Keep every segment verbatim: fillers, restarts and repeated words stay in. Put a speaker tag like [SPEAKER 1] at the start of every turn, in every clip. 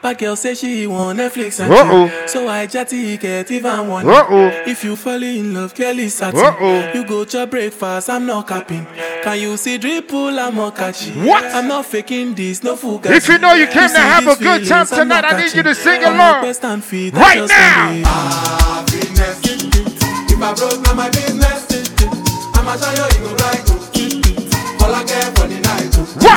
[SPEAKER 1] But girl say she want Netflix and
[SPEAKER 2] Uh-oh.
[SPEAKER 1] chill. So I chatty get even one.
[SPEAKER 2] Uh-oh.
[SPEAKER 1] If you fall in love, Kelly satin.
[SPEAKER 2] Uh-oh.
[SPEAKER 1] You go to breakfast, I'm not capping. Can you see dripple, I'm not catching.
[SPEAKER 2] What?
[SPEAKER 1] I'm not faking this, no fool.
[SPEAKER 2] If you know you came to have a good time tonight, I need you to sing along right now.
[SPEAKER 1] Happiness. If I broke, now my business. I'ma show you, you go right. All I care for the night.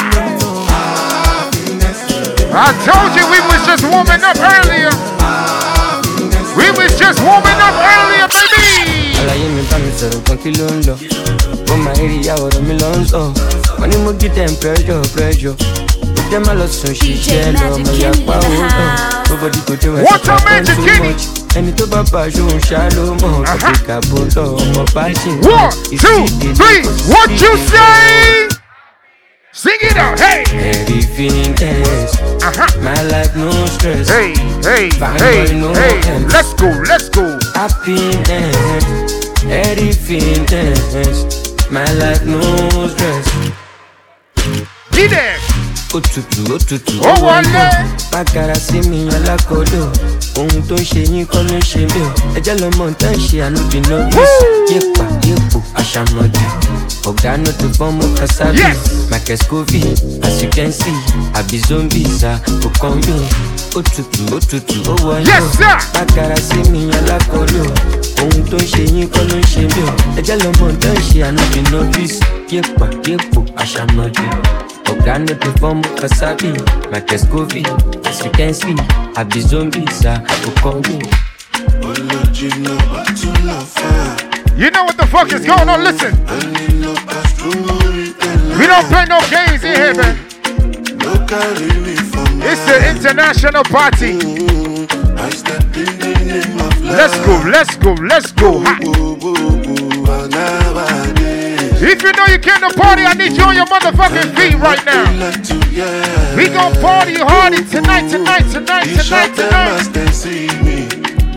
[SPEAKER 2] I told you we was just warming up earlier. We was just warming up earlier, baby.
[SPEAKER 3] Alaye mi bá mi sọ̀rọ̀ kan kí ló ń lọ. Ó máa rí ìyàwó rẹ̀ mi lọ ń sọ. Wọ́n ní mo gí dem pressure pressure. Ó jẹ́ má lọ sùn ṣiṣẹ́ lọ. Mo yà pa owó náà. Nobody go dey wẹ̀
[SPEAKER 2] What a man to get it.
[SPEAKER 3] Ẹni tó bá bá aṣọ òun ṣá ló mọ̀. Kàbí kàbó lọ ọmọ bá ṣì ń
[SPEAKER 2] One, two, three, what you say? Sing it out, hey!
[SPEAKER 3] Everything else,
[SPEAKER 2] uh-huh.
[SPEAKER 3] My life no stress.
[SPEAKER 2] Hey, hey,
[SPEAKER 3] Fine
[SPEAKER 2] hey,
[SPEAKER 3] boy, no
[SPEAKER 2] hey,
[SPEAKER 3] ends.
[SPEAKER 2] let's go, let's go.
[SPEAKER 3] Happiness, everything else, my life no stress.
[SPEAKER 2] Get there.
[SPEAKER 3] Otutu, otutu,
[SPEAKER 2] oh wọlé.
[SPEAKER 3] Bákàrà sí mi alákọ̀ọ́dọ̀. Ohun tó ń ṣe yín kọ́ ló ń ṣe mí o. Ẹjẹ́ lọ́mọ tá ń ṣe ànúbì náà bí. Yépa, yépo, àṣàmọ̀dì. Ọ̀gá no to form of Kasabi. Michael Scovey, as you can see, I be zombies, ah, go come me. Otutu, otutu, oh wọlé.
[SPEAKER 2] Yes, sir.
[SPEAKER 3] Bákàrà sí mi alákọ̀ọ́dọ̀. Ohun tó ń ṣe yín kọ́ ló ń ṣe mí o. Ẹjẹ́ lọ́mọ tá ń ṣe ànúbì náà bí. Yépa, yépo, àṣàmọ̀dì. Ọ̀gá no to form of Kasabi. Michael Scovey, as you can see, I be zombies, ah, go come me.
[SPEAKER 2] You know what the fuck is going on? Listen. We don't play no games in here, man. It's an international party. Let's go, let's go, let's go. Ha. If you know you came to party, I need you on your motherfucking feet right now. We gon' party hardy tonight, tonight, tonight, tonight, tonight.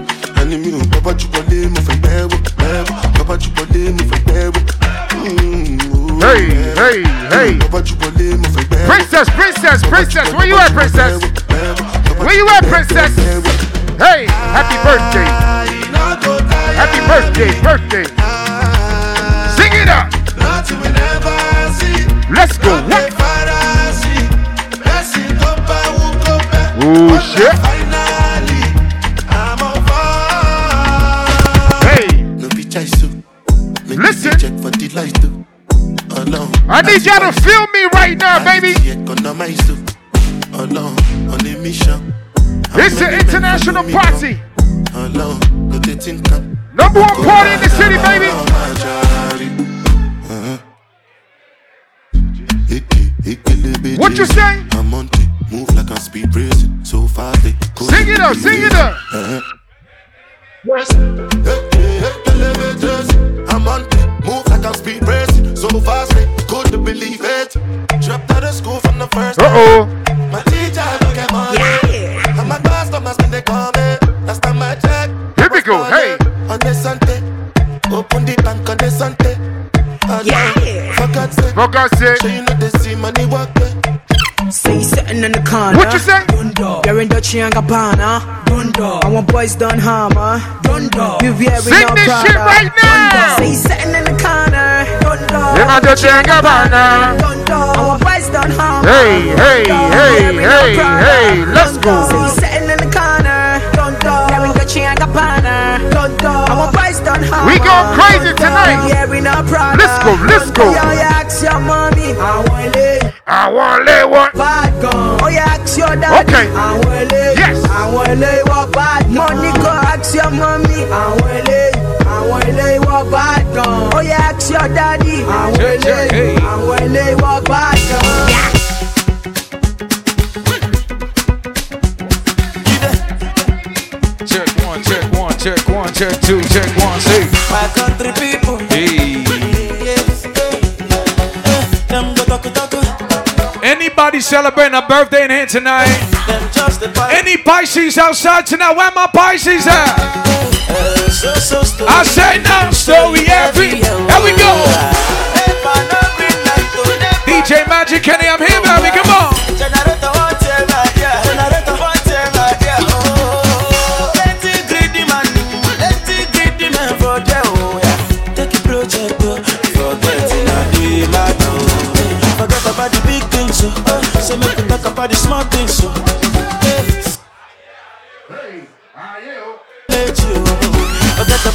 [SPEAKER 2] Hey, hey, hey. Princess, princess, princess. Where you at, princess? Where you at, princess? Hey, happy birthday. Happy birthday, birthday. Sing it up. Let's go. What? Oh, shit. Listen, I need y'all to feel me right now, baby. It's an international party. Number one party in the city, baby. What you say?
[SPEAKER 4] Move like I'm speed racing, so fast they
[SPEAKER 2] sing it up, sing it up.
[SPEAKER 4] I'm on it, move like I'm speed racing, so fast they couldn't believe it. Dropped out of school from the first time.
[SPEAKER 2] Uh-oh.
[SPEAKER 4] My teacher look at my yeah. And my customers when they come in. Last time I checked.
[SPEAKER 2] Here we go, hey.
[SPEAKER 4] On the Sunday, open the bank on the Sunday.
[SPEAKER 5] Yeah.
[SPEAKER 4] For God's sake,
[SPEAKER 2] for God's sake.
[SPEAKER 4] So you know they see money work.
[SPEAKER 5] Say something in the corner.
[SPEAKER 2] What you say?
[SPEAKER 5] Dundo. You're in Dutch and Gabbana. Dundo. I want boys done hammer. Dundo. You wearing
[SPEAKER 2] sing
[SPEAKER 5] no
[SPEAKER 2] this
[SPEAKER 5] Prada.
[SPEAKER 2] shit right now.
[SPEAKER 5] Say something in the corner. Dundo.
[SPEAKER 2] You're in Dutch and Gabbana.
[SPEAKER 5] Dundo. I want boys done hammer.
[SPEAKER 2] Hey, hey, hey, hey, hey, let's go.
[SPEAKER 5] Say something in the corner. Dundo. You're in Dutch and Gabbana. Dundo. I want boys done hammer.
[SPEAKER 2] We going crazy tonight. Let's go, let's go. I want to lay one.
[SPEAKER 5] Oh, yeah, ask your daddy.
[SPEAKER 2] Okay. Yes.
[SPEAKER 5] I want to lay what bad. Money go ask your mommy. I want to lay. I want to lay what bad gun. Oh, yeah, ask your daddy. I want to lay. I want to lay what bad gun.
[SPEAKER 6] Check one, check one, check one, check two, check one, see.
[SPEAKER 7] My country people.
[SPEAKER 6] Hey. Anybody celebrating a birthday in here tonight? Any Pisces outside tonight? Where my Pisces at? I say no story every. Here we go. D J Magic Kenny, I'm here, baby. Come on.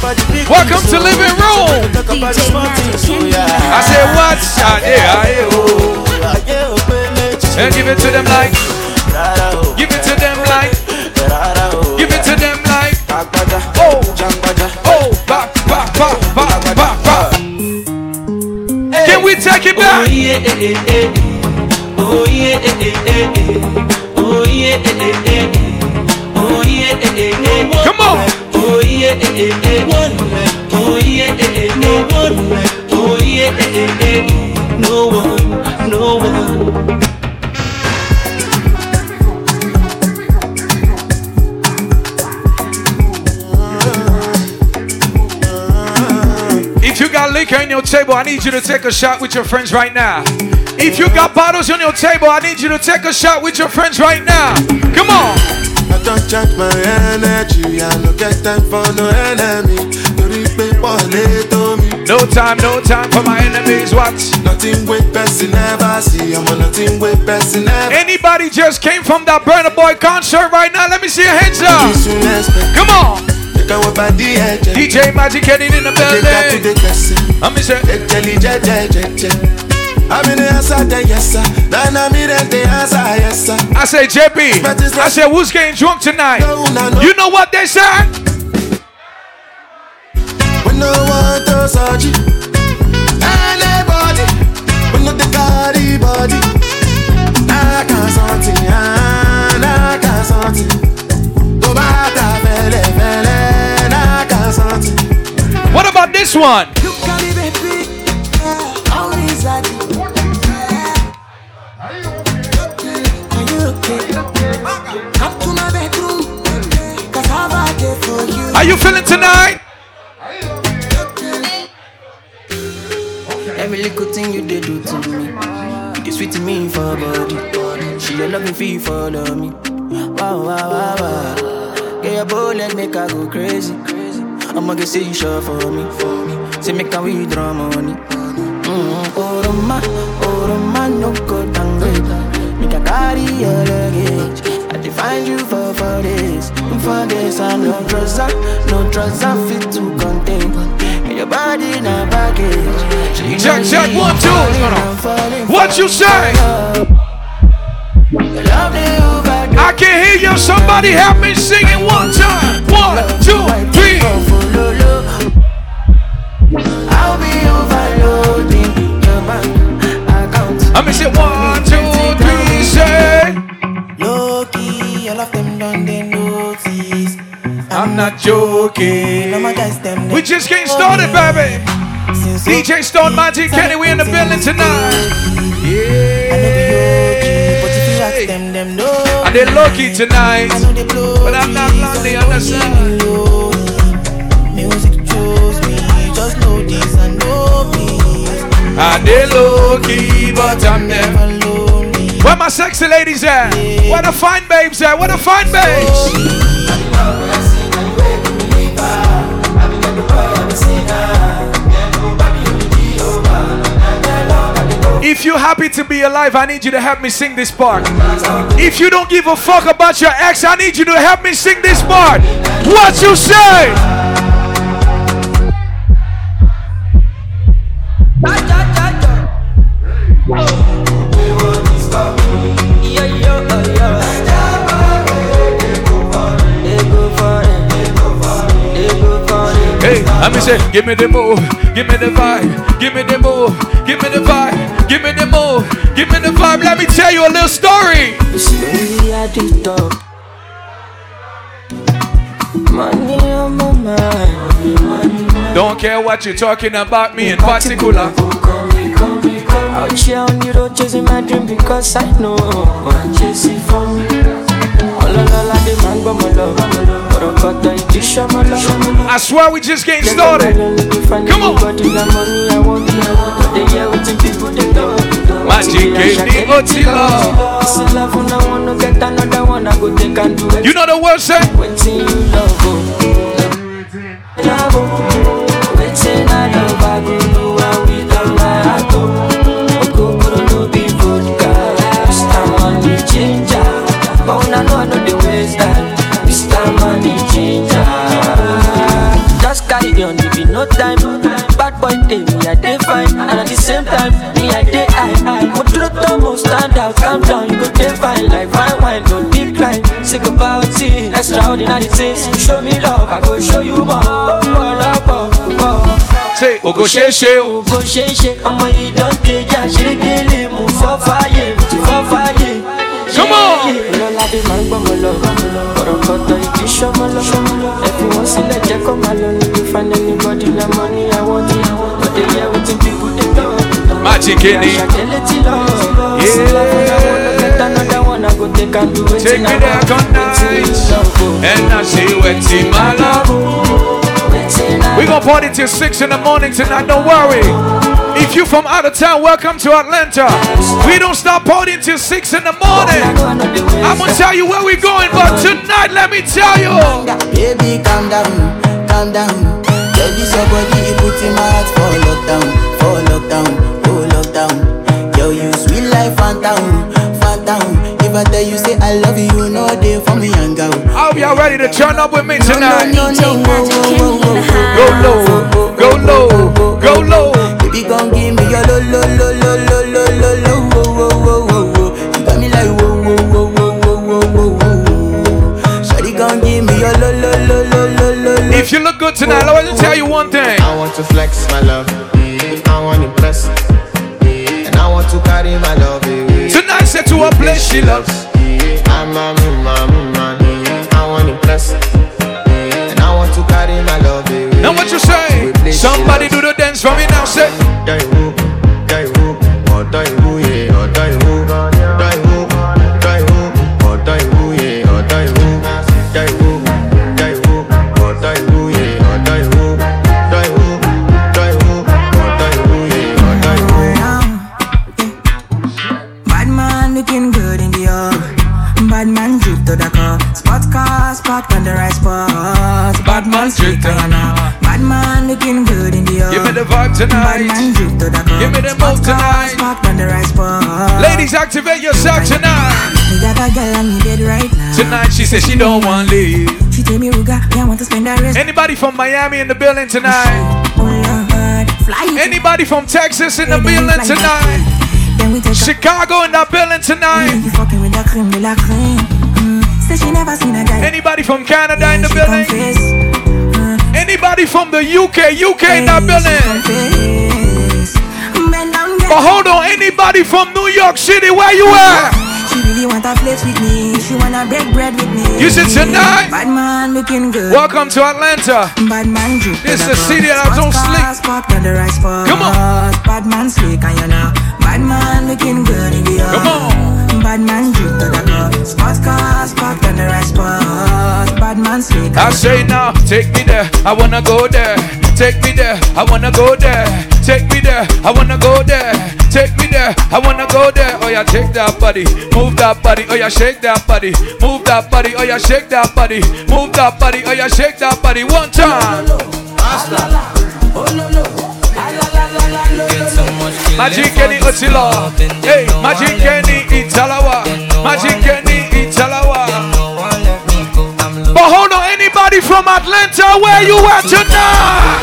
[SPEAKER 6] Welcome to Living Room. I said what? And give it to them like, give it to them like, give it to them like, oh, oh, ba, ba, ba, ba, ba, ba. Can we take it back?
[SPEAKER 7] Oh yeah, oh yeah, oh yeah,
[SPEAKER 6] come on.
[SPEAKER 7] Oh yeah, oh yeah, oh yeah, no one, no one.
[SPEAKER 6] If you got liquor on your table, I need you to take a shot with your friends right now. If you got bottles on your table, I need you to take a shot with your friends right now. Come on.
[SPEAKER 4] I don't charge my energy. I don't get time for no enemy.
[SPEAKER 6] No time, no time for my enemies. What?
[SPEAKER 4] Nothing with person never see. I'm on nothing with person never.
[SPEAKER 6] Anybody just came from that Burna Boy concert right now? Let me see your hands up. Come on. D J Magic Kenny in the building. I'm say. I say J B. I say who's getting drunk tonight? You know what they say?
[SPEAKER 4] When no one does you, anybody, when not the body body, I can't something, I can't something. Go back to bele bele, I can't something.
[SPEAKER 6] What about this one?
[SPEAKER 5] You can be baby, always at you. Are you okay? Come to my bedroom, cause I've waited for you.
[SPEAKER 6] Are you feeling tonight?
[SPEAKER 3] Every little thing you did do to me, you sweet to me for body. She a loving fee follow me. Wow, wow, wow, wow. Get your bullet, make her go crazy. I'ma get say you sure for me, for me. Say make her withdraw money. Mm-hmm. Oh, Roma, oh, Roma, no go down great. Make her carry your luggage. I define you for four days. For days, I no trust, no trust, I fit to contain. Your body not baggage.
[SPEAKER 6] Check, check, one, two. What you say? I can hear you. Somebody help me sing it one time. One, two, three.
[SPEAKER 3] I'll be overloading your bank account.
[SPEAKER 6] I'm gonna say one, two, three, say.
[SPEAKER 3] Low key, all of them done they notice.
[SPEAKER 6] I'm not joking.
[SPEAKER 3] Them,
[SPEAKER 6] we just getting started, baby. D J Stone Magic Kenny, we in the building tonight. Yeah. I they lucky tonight, but I'm not lonely on the side.
[SPEAKER 3] Music chose me, just know this and know me.
[SPEAKER 6] I they lucky, but I'm never lonely. Where my sexy ladies at? Where the fine babes at? Where the fine babes? If you're happy to be alive, I need you to help me sing this part. If you don't give a fuck about your ex, I need you to help me sing this part. What you say? Hey, let me say, give me the move, give me the vibe, give me the move, give me the vibe, give me the move, give me the vibe. Let me tell you a little story.
[SPEAKER 3] Money on my mind.
[SPEAKER 6] Don't care what you're talking about me in particular.
[SPEAKER 3] Out here on the road chasing my dream because I know I'm chasing for me.
[SPEAKER 6] I swear we just getting started. Come on. Magic Kenny Otila. You know the word say?
[SPEAKER 3] day, me I dey fine. And at the same time, me I dey high, high. But to the top, most stand out, calm down, you go dey fine. Like fine wine, don't decline. Sick about it, extraordinary things. Show me love, I go show you more.
[SPEAKER 6] Say, Ogo Sheshe,
[SPEAKER 3] Ogo Sheshe. I'ma you don't take ya, she really move for fire, for fire.
[SPEAKER 6] Come on!
[SPEAKER 3] Everyone see let you come alone. If you find anybody the money I want it, but they hear what people they do.
[SPEAKER 6] Magic Kenny. Yeah. Take me there, good night. And I say, what's in my love? We gonna party till six in the morning tonight, don't worry. If you from out of town, welcome to Atlanta. We don't stop partying till six in the morning. I'm gonna tell you where we're going, but tonight, let me tell you.
[SPEAKER 8] Baby, calm down, calm down. Girl, this your body, you put in my heart for lockdown, for lockdown, oh lockdown. Yo, you sweet life, phantom, phantom. If I tell you say I love you, you know they for me young girl.
[SPEAKER 6] I hope y'all ready to turn up with me tonight.
[SPEAKER 8] No, no, no, no, no,
[SPEAKER 6] go low, go low, go low.
[SPEAKER 8] Baby, gon' give me your lo lo lo lo lo lo lo lo wo wo wo wo wo. You got me like wo wo wo wo wo wo wo wo. Shawty gon' give me your lo lo lo lo lo lo.
[SPEAKER 6] If you look good tonight, I want to tell you one thing.
[SPEAKER 9] I want to flex my love, I want to impress, and I want to carry my love away.
[SPEAKER 6] Tonight, set to a place she loves.
[SPEAKER 9] I'm a man, man, I want to impress, and I want to carry my love away.
[SPEAKER 6] Now what you say? Somebody do the dance for me now, say.
[SPEAKER 9] Die who, die who, or die who, yeah, or die who, die who, die who, or die who, yeah, or die who, die who, die who, or die who, yeah, or die who, die who, die who, or die who, yeah, or die who.
[SPEAKER 5] Bad man looking good in the off. Bad man drip to the car. Spot car, spot on the right spot.
[SPEAKER 6] Bad man drip to the car.
[SPEAKER 5] Bad man looking good in the off.
[SPEAKER 6] Give me the vibe tonight.
[SPEAKER 5] Bad man drip to the car.
[SPEAKER 6] Give me the move tonight.
[SPEAKER 5] Spot on the right spot.
[SPEAKER 6] Ladies, activate yourself tonight.
[SPEAKER 5] Me got a girl and me dead right now.
[SPEAKER 6] Tonight she says she don't want to leave.
[SPEAKER 5] She tell me Ruga, me I want to spend the rest.
[SPEAKER 6] Anybody from Miami in the building tonight?
[SPEAKER 5] Oh Lord, fly.
[SPEAKER 6] Anybody from Texas in the building tonight? Chicago in the building tonight?
[SPEAKER 5] You fucking with the cream de la creme. Say she never seen a guy.
[SPEAKER 6] Anybody from Canada in the building? Anybody from the U K, U K in the building? But hold on, anybody from New York City, where you at?
[SPEAKER 5] She really want to flex with me. She wanna break bread with me.
[SPEAKER 6] You said tonight?
[SPEAKER 5] Bad man looking good.
[SPEAKER 6] Welcome to Atlanta.
[SPEAKER 5] Bad man drip.
[SPEAKER 6] This is the city that I don't sleep. Come on.
[SPEAKER 5] Bad man slick and you know. Bad man looking good in the
[SPEAKER 6] Come on.
[SPEAKER 5] Bad man drip to the car. Sports car, spot on the right spot. Bad man slick.
[SPEAKER 6] I say now, take me there. I wanna go there. Take me there. I wanna go there. Take me there. I wanna go there. Take me there. I wanna go there. Oh yeah, take that body. Move that body. Oh yeah, shake that body. Move that body. Oh yeah, shake that body. Move that body. Oh yeah, shake that body. One time. Magic Kenny Otila. Hey, Magic Kenny Italawa. Magic Kenny Italawa. But hold on, anybody from Atlanta, where you at tonight?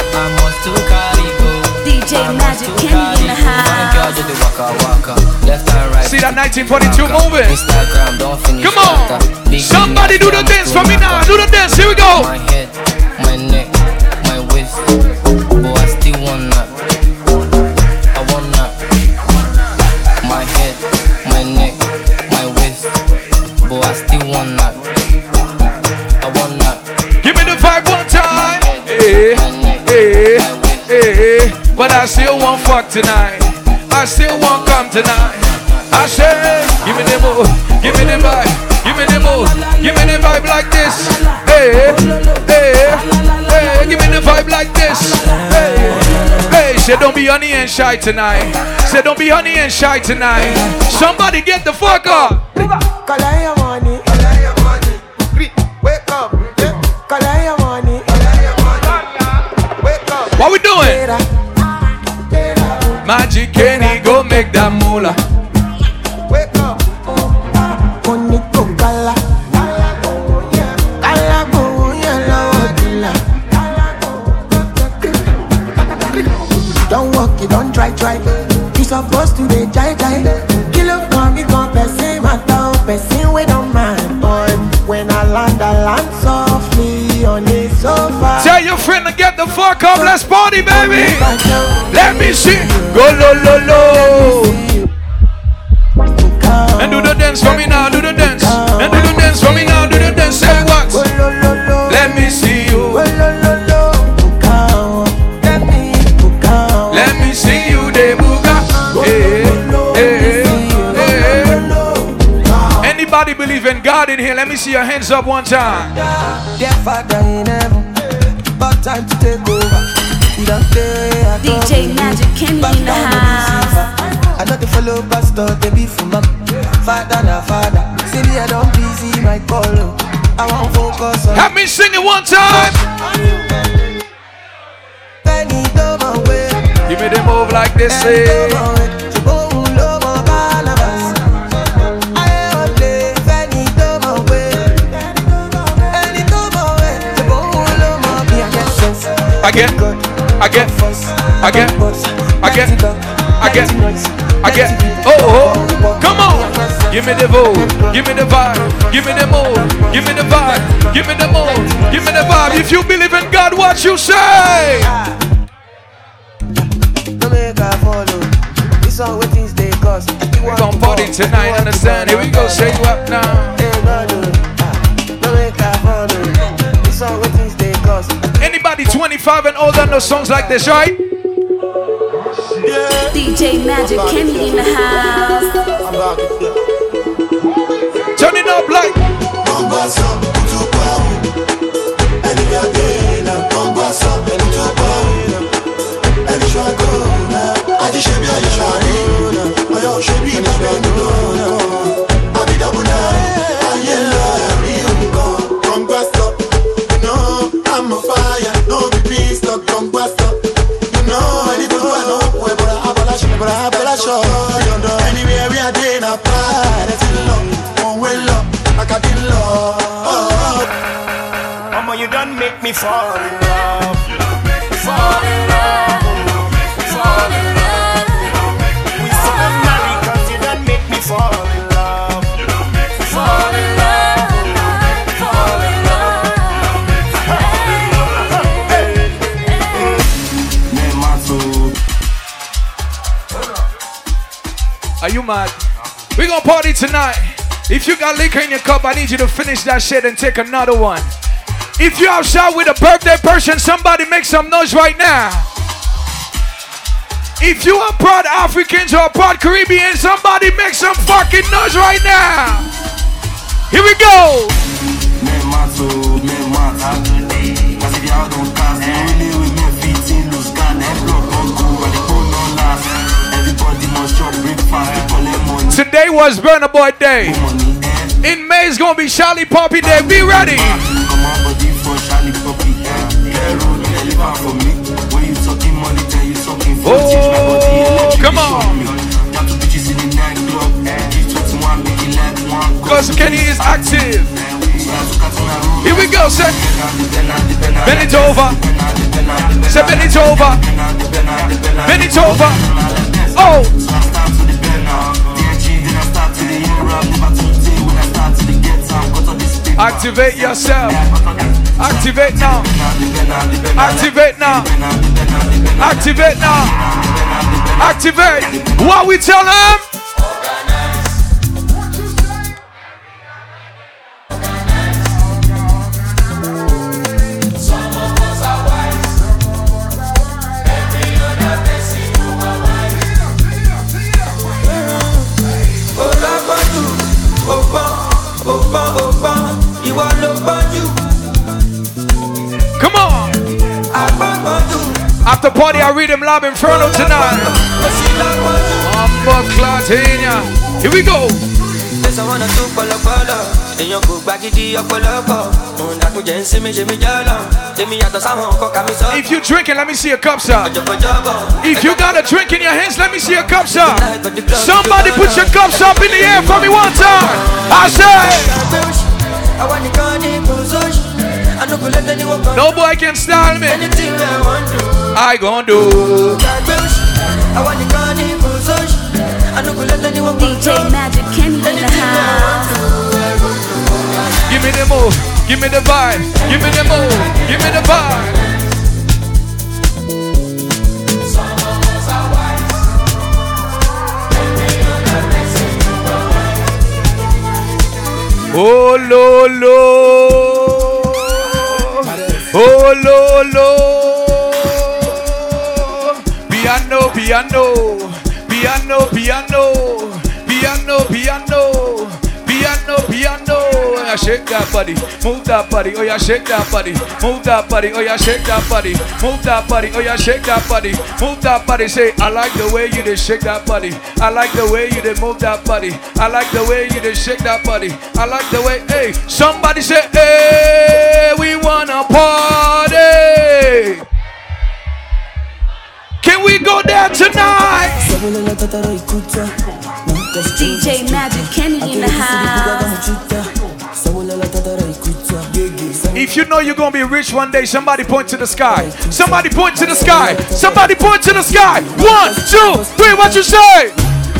[SPEAKER 10] D J Magic Kenny in the house.
[SPEAKER 6] See that nineteen forty-two moving? Come on. Somebody do the dance for me now. Do the dance. Here we go.
[SPEAKER 11] My head, my neck, my waist. Boy, I still want that. I want that. My head, my neck, my waist. Boy, I still want that. I want that.
[SPEAKER 6] Give me the vibe one time. Hey, hey, hey. But I still want fuck tonight. I still want come tonight. I say, give me the move, give me the vibe, give me the move, give me the vibe like this. Hey, hey, hey, give me the vibe like this. Hey, hey, say don't be honey and shy tonight. Say don't be honey and shy tonight. Somebody get the fuck up.
[SPEAKER 4] Collect your money, collect your money. Wake up, collect your money, wake up.
[SPEAKER 6] What we doing? Magic Kenny, go make that moolah.
[SPEAKER 4] Wake up, Koniko Kala, Kala go yellow. my boy. When I land, I land softly on the sofa.
[SPEAKER 6] Tell your friend to get the fuck up. Let's party, baby. Let me see. Go lo lo lo. And do the dance for me now. Do the dance. And do the dance for me now. Do the dance. Say what? Let me see you. Let me see you, de buga. Hey, hey, hey. Anybody believe in God in here? Let me see your hands up one time.
[SPEAKER 4] Dear Father in heaven, about time to take over.
[SPEAKER 10] D J Magic Kenny in the house.
[SPEAKER 4] I know the follow pastor, they be for my Father, na Father. See me, I don't busy my call. I won't focus on.
[SPEAKER 6] Have me sing it one time. Give me the move like this, say. Again, again, again, again, again, again. Oh, oh, come on. Give me the move, give me the vibe, give me the move, give me the vibe, give me the move, give me the vibe. If you believe in God, what you say? We're gonna party tonight, understand? Here we go, say what now? Anybody twenty-five and older know songs like this, right?
[SPEAKER 10] D J Magic Kenny in the house.
[SPEAKER 6] Turn it up like.
[SPEAKER 4] I'm a fire, no be peace, no come bust up. You know, I need to do I know, but I have a lash, but I have a lash. Anywhere we are doing a party, it's in love, one way love, I got in love. Mama, you done make me fall in love. You done make me fall in love. Fall in love. We still married cause you done make me fall in love. You done make me fall in love.
[SPEAKER 6] Are you mad? We gonna party tonight. If you got liquor in your cup, I need you to finish that shit and take another one. If you outside with a birthday person, somebody make some noise right now. If you are proud Africans or proud Caribbean, somebody make some fucking noise right now. Here we go. Today was Burna Boy Day. In May is gonna be Charlie Poppy Day. Be ready. Oh, come on. Because Kenny is active. Here we go, say. Bend it over. Say bend it over. Bend it over. Oh. Activate yourself. Activate now. Activate now. Activate now. Activate. What we tell them? Come on. After party, I read him Lab Inferno tonight. Here we go. If you drinking, let me see a cup, sir. If you got a drink in your hands, let me see a cup, sir. Somebody put your cups up in the air for me one time. I say. No boy can style me. I gon' do.
[SPEAKER 10] D J Magic Kenny in the house.
[SPEAKER 6] the move, give me the vibe, give me the move, give me the vibe. Oh lo lo, oh lo lo, piano piano, piano piano, piano piano, piano piano. Oh yeah, shake that body, move that body. Oh yeah, shake that body, move that body. Oh yeah, shake that body, move that body. Oh yeah, shake that body, move that body. Say, I like the way you did shake that body. I like the way you did move that body. I like the way you did shake that body. I like the way. Hey, somebody say, hey, we wanna party. Can we go there tonight?
[SPEAKER 10] D J Magic Kenny in the house.
[SPEAKER 6] If you know you're gonna be rich one day, somebody point to the sky. Somebody point to the sky. Somebody point to the sky. One, two, three, what you say?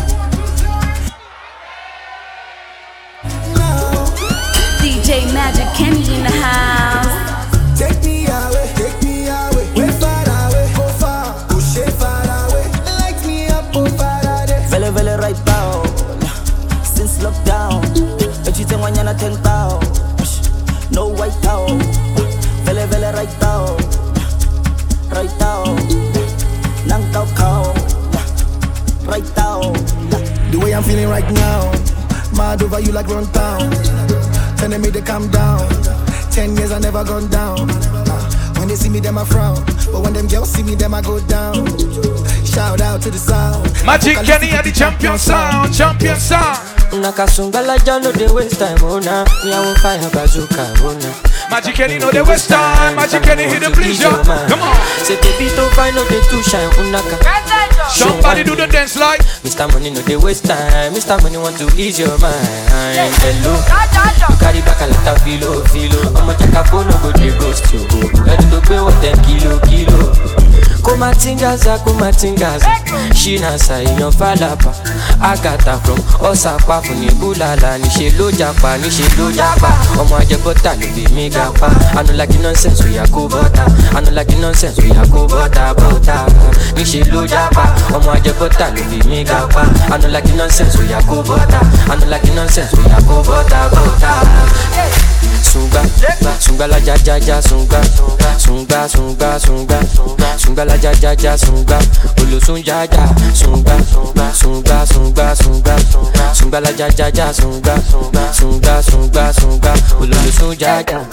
[SPEAKER 10] D J Magic Kenny in the house.
[SPEAKER 4] Take me away, take me away, way far away, go far, push it far away, light me up, oh far away. Vele vele right now, since lockdown, but you think when you're not ten pound, no white out, vele vele right now, right now, nang tao cow, right now. The way I'm feeling right now, mad over you like run town, telling me to calm down. Ten years I never gone down. When they see me, them I frown. But when them girls see me, them I go down. Shout out to the sound.
[SPEAKER 6] Magic Kenny and the champion sound, champion sound.
[SPEAKER 3] Nakasungala jano de waste time, oh na. Me I will fire bazooka, oh na.
[SPEAKER 6] Magic Kenny know the waste time. Magic Kenny hit the pleasure. Come on.
[SPEAKER 3] Say baby don't find no they too shine, unaka.
[SPEAKER 6] Somebody do the dance like
[SPEAKER 3] Mister Money know they waste time. Mister Money want to ease your mind. Hello. You carry back a lot of filo, filo. I'ma check a phone, no go they ghost you. Ready to pay what them kilo, kilo. Kuma tingaza, kuma tingaza. She nasa in your falapa. Agata from Osaka from Nibulala. Ni she lo japa, ni she lo japa. Omo ajebota no be me gapa. I no like the nonsense we a go butter. I no like the nonsense we a go butter, butter. Ni she lo japa. Omo ajebota no be me gapa. I no like the nonsense we a go butter. I no like the nonsense we a go butter, butter. Sunga, sunga la ja ja ja sunga, sunga sunga sunga, sunga la ja ja ja sunga, olo sunja ja sunga, sunga sunga sunga, sunga la ja ja ja sunga, sunga sunga sunga, olo sunja ja.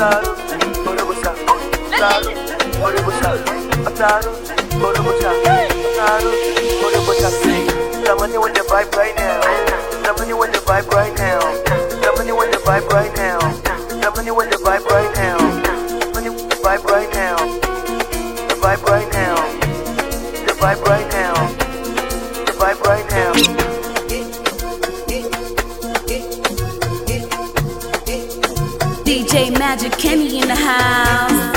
[SPEAKER 12] Somebody with the vibe right now. Somebody with the vibe right now. Somebody with the vibe right now. Somebody with the vibe right now. Somebody with the vibe right now. The vibe right now. The vibe right now. The vibe right now.
[SPEAKER 10] D J Magic Kenny in the house.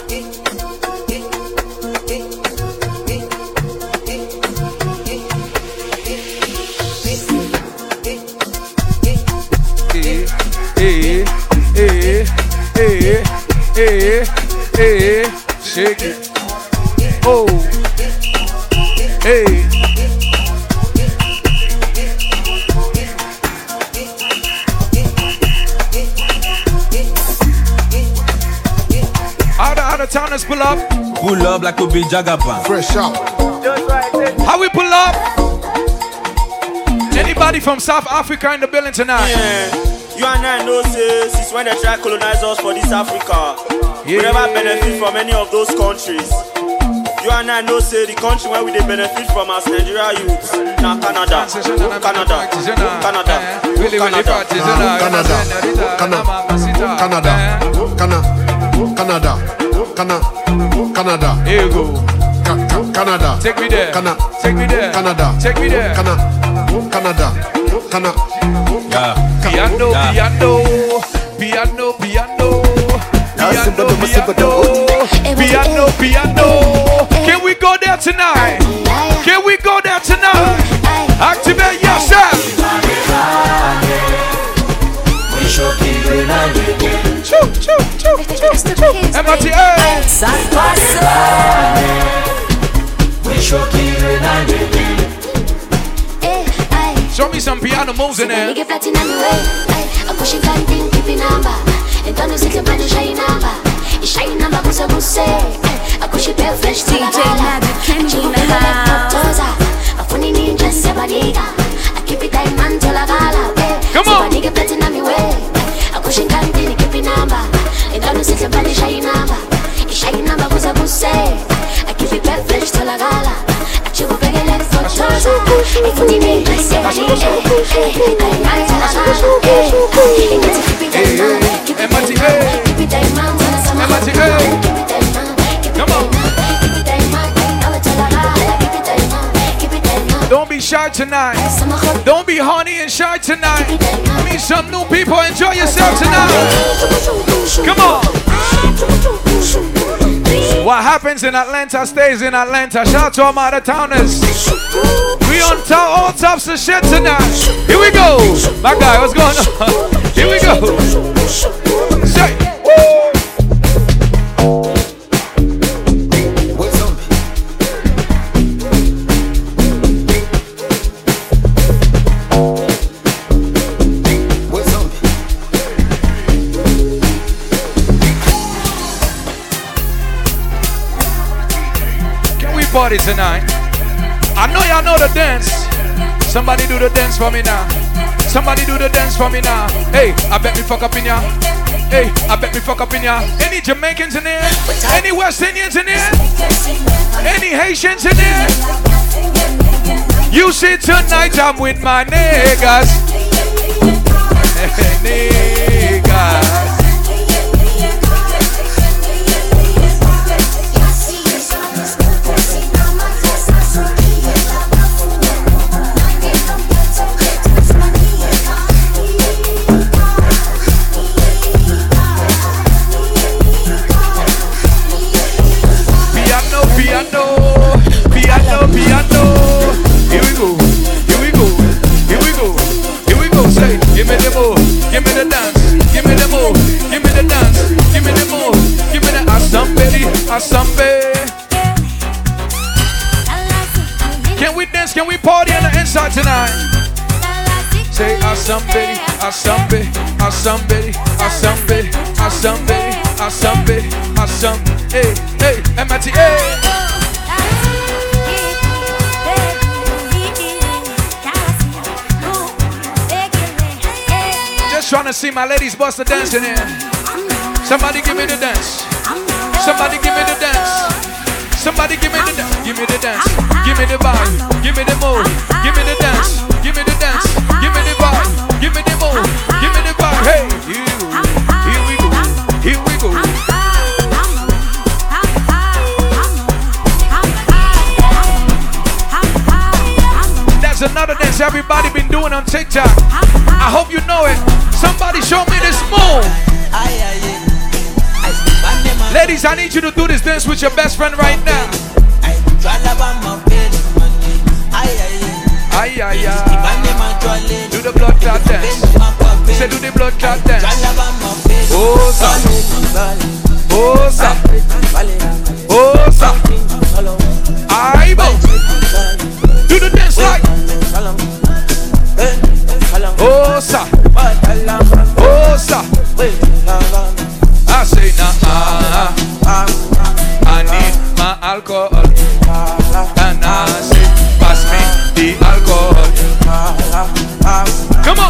[SPEAKER 6] Hey, hey, hey, hey, hey, shake it. Oh, hey. How the other towners pull up?
[SPEAKER 13] Pull up like a big jagaban.
[SPEAKER 2] Fresh out.
[SPEAKER 6] How we pull up? Anybody from South Africa in the building tonight?
[SPEAKER 14] Yeah. You and I know say since when they try to colonize us for this Africa, yeah. We never benefit from any of those countries. You and I know say the country where we they benefit from as Nigeria youths. Now Canada, Canada, Canada, Canada,
[SPEAKER 2] Canada, Canada, Canada, Canada, Canada.
[SPEAKER 6] Here you go.
[SPEAKER 2] Canada.
[SPEAKER 6] Take me there.
[SPEAKER 2] Canada.
[SPEAKER 6] Take me there.
[SPEAKER 2] Canada.
[SPEAKER 6] Take me there.
[SPEAKER 2] Canada. Canada. Canada.
[SPEAKER 6] Yeah. Piano, yeah. piano, piano, piano, piano, piano, piano, piano. Can we go there tonight? Can we go there tonight? Activate yourself. Choo, choo, choo, choo, choo. M R T A. Show me some piano moves in there. Come on. Don't be shy tonight. Don't be horny and shy tonight. Meet some new people. Enjoy yourself tonight. Come on. What happens in Atlanta stays in Atlanta. Shout out to all my other towners. We on top, all tops of shit tonight. Here we go. My guy, what's going on? Here we go. Say, woo. Party tonight. I know y'all know the dance. Somebody do the dance for me now. Somebody do the dance for me now. Hey, I bet me fuck up in ya. Hey, I bet me fuck up in ya. Any Jamaicans in there? Any West Indians in there? Any Haitians in there? You see tonight I'm with my niggas. Niggas. Give me the move, give me the dance, give me the move, give me the dance, give me the move, give me the assembly, assembly. Can we dance? Can we party on the inside tonight? Say assembly, assembly, assembly, assembly, assembly, assembly, assembly. Hey, hey, M R T A. Trying to see my ladies bust the dance in here. Somebody give me the dance. Somebody give me the dance. Somebody give me the dance. Give me the dance. Give me the vibe. Give me the move. Give me the dance. Give me the dance. Give me the vibe. Give me the move. Give me the vibe. Hey, you. Here we go. Here we go. That's another dance everybody been doing on TikTok. I hope you know it. Somebody show me this move. Ladies, I need you to do this dance with your best friend right now. Ay, ay, ay. Do the blood clot dance. Say do the blood clot dance. Osa. Osa. Osa. Aibo. Do the dance like. Osa. Osa. I say nah, uh, I need my alcohol. And I say pass me the alcohol. Come on.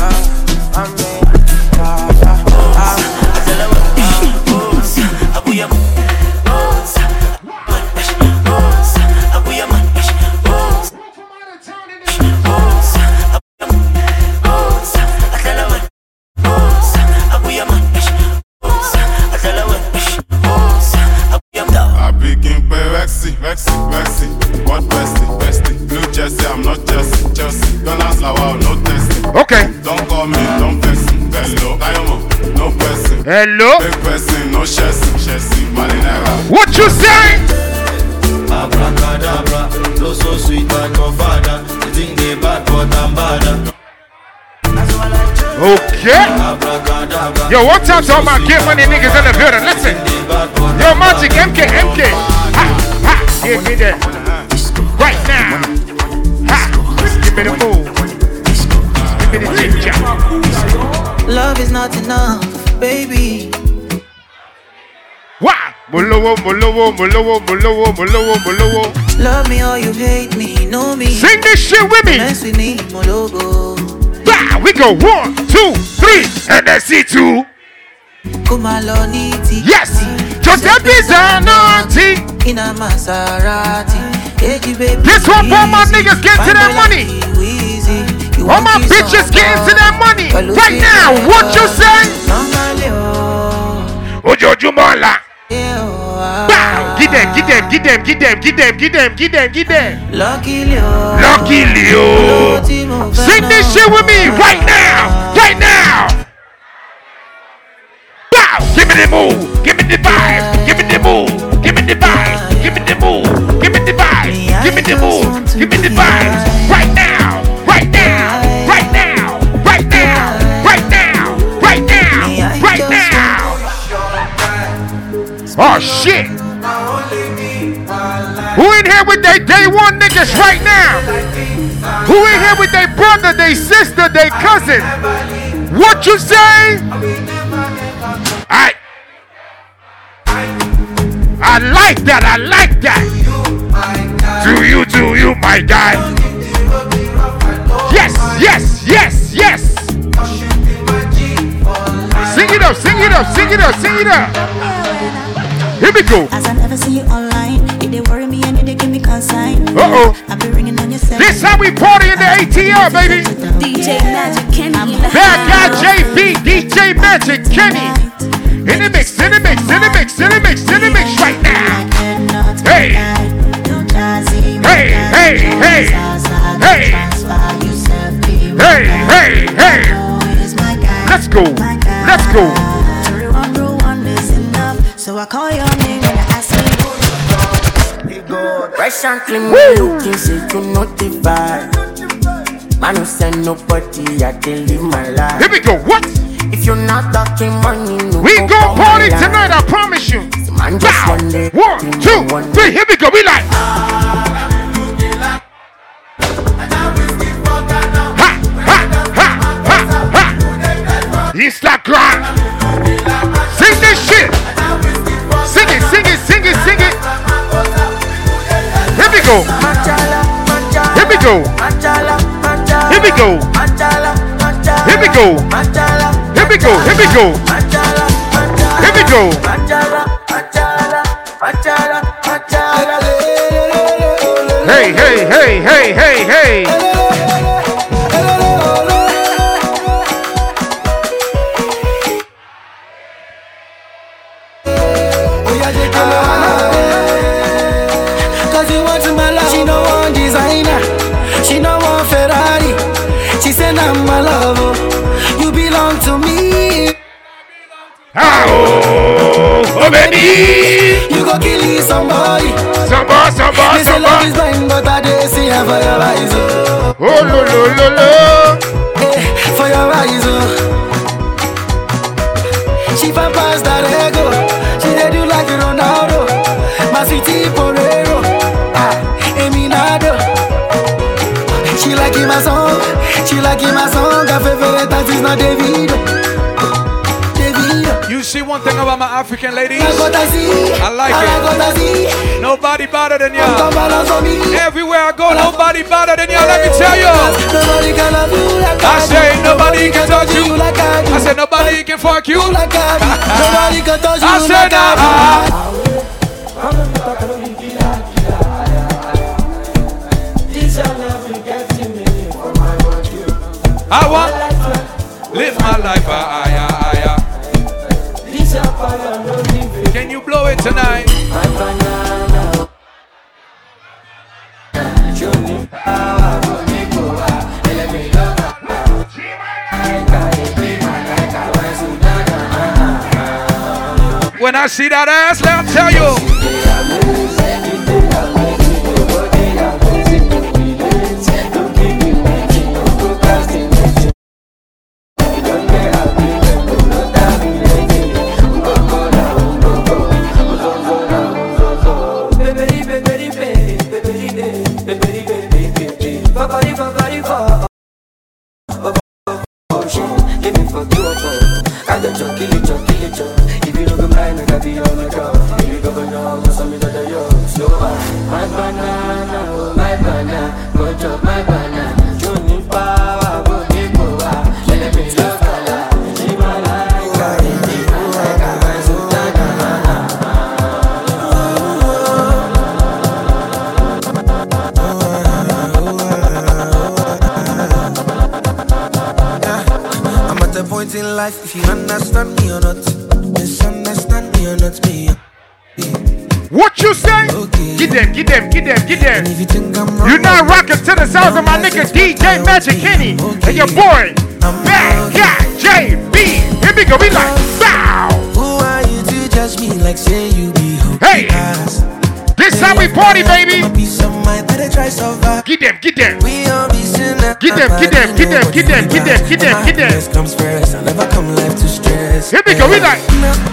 [SPEAKER 15] Vexy, Vexy, what bestie, bestie? New Jersey, I'm not Jersey, Jersey. Don't ask how wow, no testing.
[SPEAKER 2] Okay.
[SPEAKER 15] Don't call me, don't text me. Hello, Diamond, no person.
[SPEAKER 2] Hello.
[SPEAKER 15] Big person, no chassis, chassis, marinera.
[SPEAKER 2] What you say?
[SPEAKER 16] Abracadabra, no so sweet like your father. You think they bad, but I'm bad. That's what I like.
[SPEAKER 2] Okay. Yo, what's up to all my get money niggas in the building? Listen. Yo, Magic, M K, M K. Ha, ha. Give me that. Right now. Ha. Give me the move. Give me the ginger.
[SPEAKER 16] Love is not enough, baby.
[SPEAKER 2] Why? Molowo, molowo, molowo, molowo, molowo, molowo.
[SPEAKER 16] Love me or you hate me, know me.
[SPEAKER 2] Sing this shit with me.
[SPEAKER 16] Mess with me, mologo.
[SPEAKER 2] Bah, we go one, two, three, and then see two. Yes, Giuseppe Zanotti.
[SPEAKER 16] In a Maserati.
[SPEAKER 2] This one for my niggas get to that money. All my bitches getting to that money. Right now, what you say? Ojo Jumala. Bow, get them, get them, get them, get them, get them, get them, get them, get them.
[SPEAKER 16] Lucky Leo.
[SPEAKER 2] Lucky Leo. Sing this shit with me right now, right now. Bow, give me the move, give me the vibe, give me the move, give me the vibe, give me the move, give me the vibe, give me the move, give me the vibe. Right now, right now, right now, right now, right now, right now, right now. Oh shit! Who in here with their day one niggas right now? Who in here with their brother, their sister, their cousin? What you say? I I like that, I like that. Do you, do you, my guy? Yes, yes, yes, yes. Sing it up, sing it up, sing it up, sing it up. Here we go.
[SPEAKER 17] As I never see you online, if they worry me and they give me consign.
[SPEAKER 2] Uh oh.
[SPEAKER 17] I've been ringing on your cell.
[SPEAKER 2] This how we party in the A T L, baby.
[SPEAKER 10] D J Magic Kenny in the
[SPEAKER 2] Bad guy J B, D J Magic Kenny. In the mix, in the mix, in the mix, in the mix, in the mix right now. Hey. Hey, hey, hey. Hey. Hey, hey, hey. Let's go. Let's go.
[SPEAKER 17] So I call your name and I ask you.
[SPEAKER 18] Fresh and clean, me looking, say you notify. Man, who send nobody, I can live my life.
[SPEAKER 2] Here we go, what?
[SPEAKER 18] If you're not talking money, no.
[SPEAKER 2] We go party tonight, I promise you.
[SPEAKER 18] Man, just one day.
[SPEAKER 2] One, two, three, here we go, we like. Ha, ha, ha, ha, ha. Instagram. Sing this shit. Sing it, sing it, sing it, sing it. Here we go. Here we go. Here we go. Here we go. Here we go. Here we go. Here we go. Hey, hey, hey, hey, hey, hey.
[SPEAKER 16] Cause you want to my love. She no want designer. She no want Ferrari. She said I'm my lover. You belong to me.
[SPEAKER 2] Oh, oh baby.
[SPEAKER 16] You go kill somebody.
[SPEAKER 2] Somebody, somebody,
[SPEAKER 16] they say love
[SPEAKER 2] somebody.
[SPEAKER 16] is blind, but I did see her for your eyes. Oh,
[SPEAKER 2] oh lo, lo, lo, lo.
[SPEAKER 16] Hey, for your eyes. Oh. She pampas that ego. She did you like Ronaldo. My sweetie Porero. Ah, Eminado. She like my song. She like my song. Her favorite artist is not Davido.
[SPEAKER 6] You see one thing about my African ladies?
[SPEAKER 16] I
[SPEAKER 6] like it. Nobody better than y'all. Everywhere I go, nobody better than y'all. Let me tell you. I say nobody can touch you. I say nobody can fuck you. I say nah. I want live my life higher, higher. Can you blow it tonight? When I see that ass, I'll tell you.
[SPEAKER 3] If you don't go mine, I got be on my job. If you go go no, I'm some other yo. So my banana, oh my banana, go chop my banana. Johnny power, go deep power. Let me love Allah, live my life, live my life, my sultana.
[SPEAKER 4] I'm at the point in life, if you understand me or not, misunderstand me or not, me.
[SPEAKER 2] What you say? Okay. Get them, get them, get them, get them. You, You're not rocking to the sounds of my nigga D J Magic Kenny and your boy Bad Guy J B. Here we go, we like bow.
[SPEAKER 4] Who are you to judge me like say you be hope?
[SPEAKER 2] Hey, this how we party, baby. Get them, get them.
[SPEAKER 4] We all be sinner.
[SPEAKER 2] Get them, get them, get them, get them, get them, get them, get them.
[SPEAKER 4] Comes first, I never come life to stress.
[SPEAKER 2] Here we go, we like.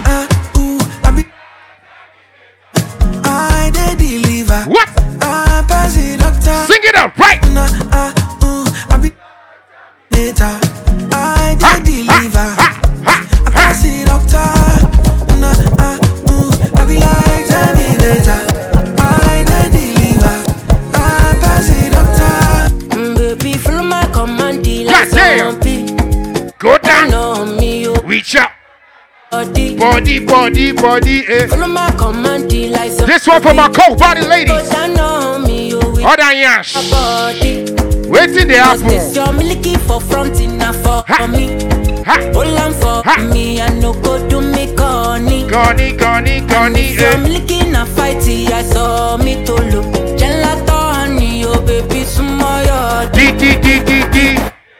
[SPEAKER 2] What? Sing it up, right?
[SPEAKER 4] I deliver. I pass it doctor. I be like Terminator. I deliver. I pass it doctor.
[SPEAKER 3] Baby, follow my command.
[SPEAKER 2] God damn. Go down. Reach out. Body, body, body, body, eh.
[SPEAKER 3] Follow my command.
[SPEAKER 2] This one for my cold body ladies. Other yash. Waiting the apple.
[SPEAKER 3] You're milky for fronting now for me. Hold on for me. I no go do me corny.
[SPEAKER 2] Corny, corny, corny.
[SPEAKER 3] You're milky na fighty. I saw me to look. Gelato honey, oh baby, sumoyo.
[SPEAKER 2] D D D D D.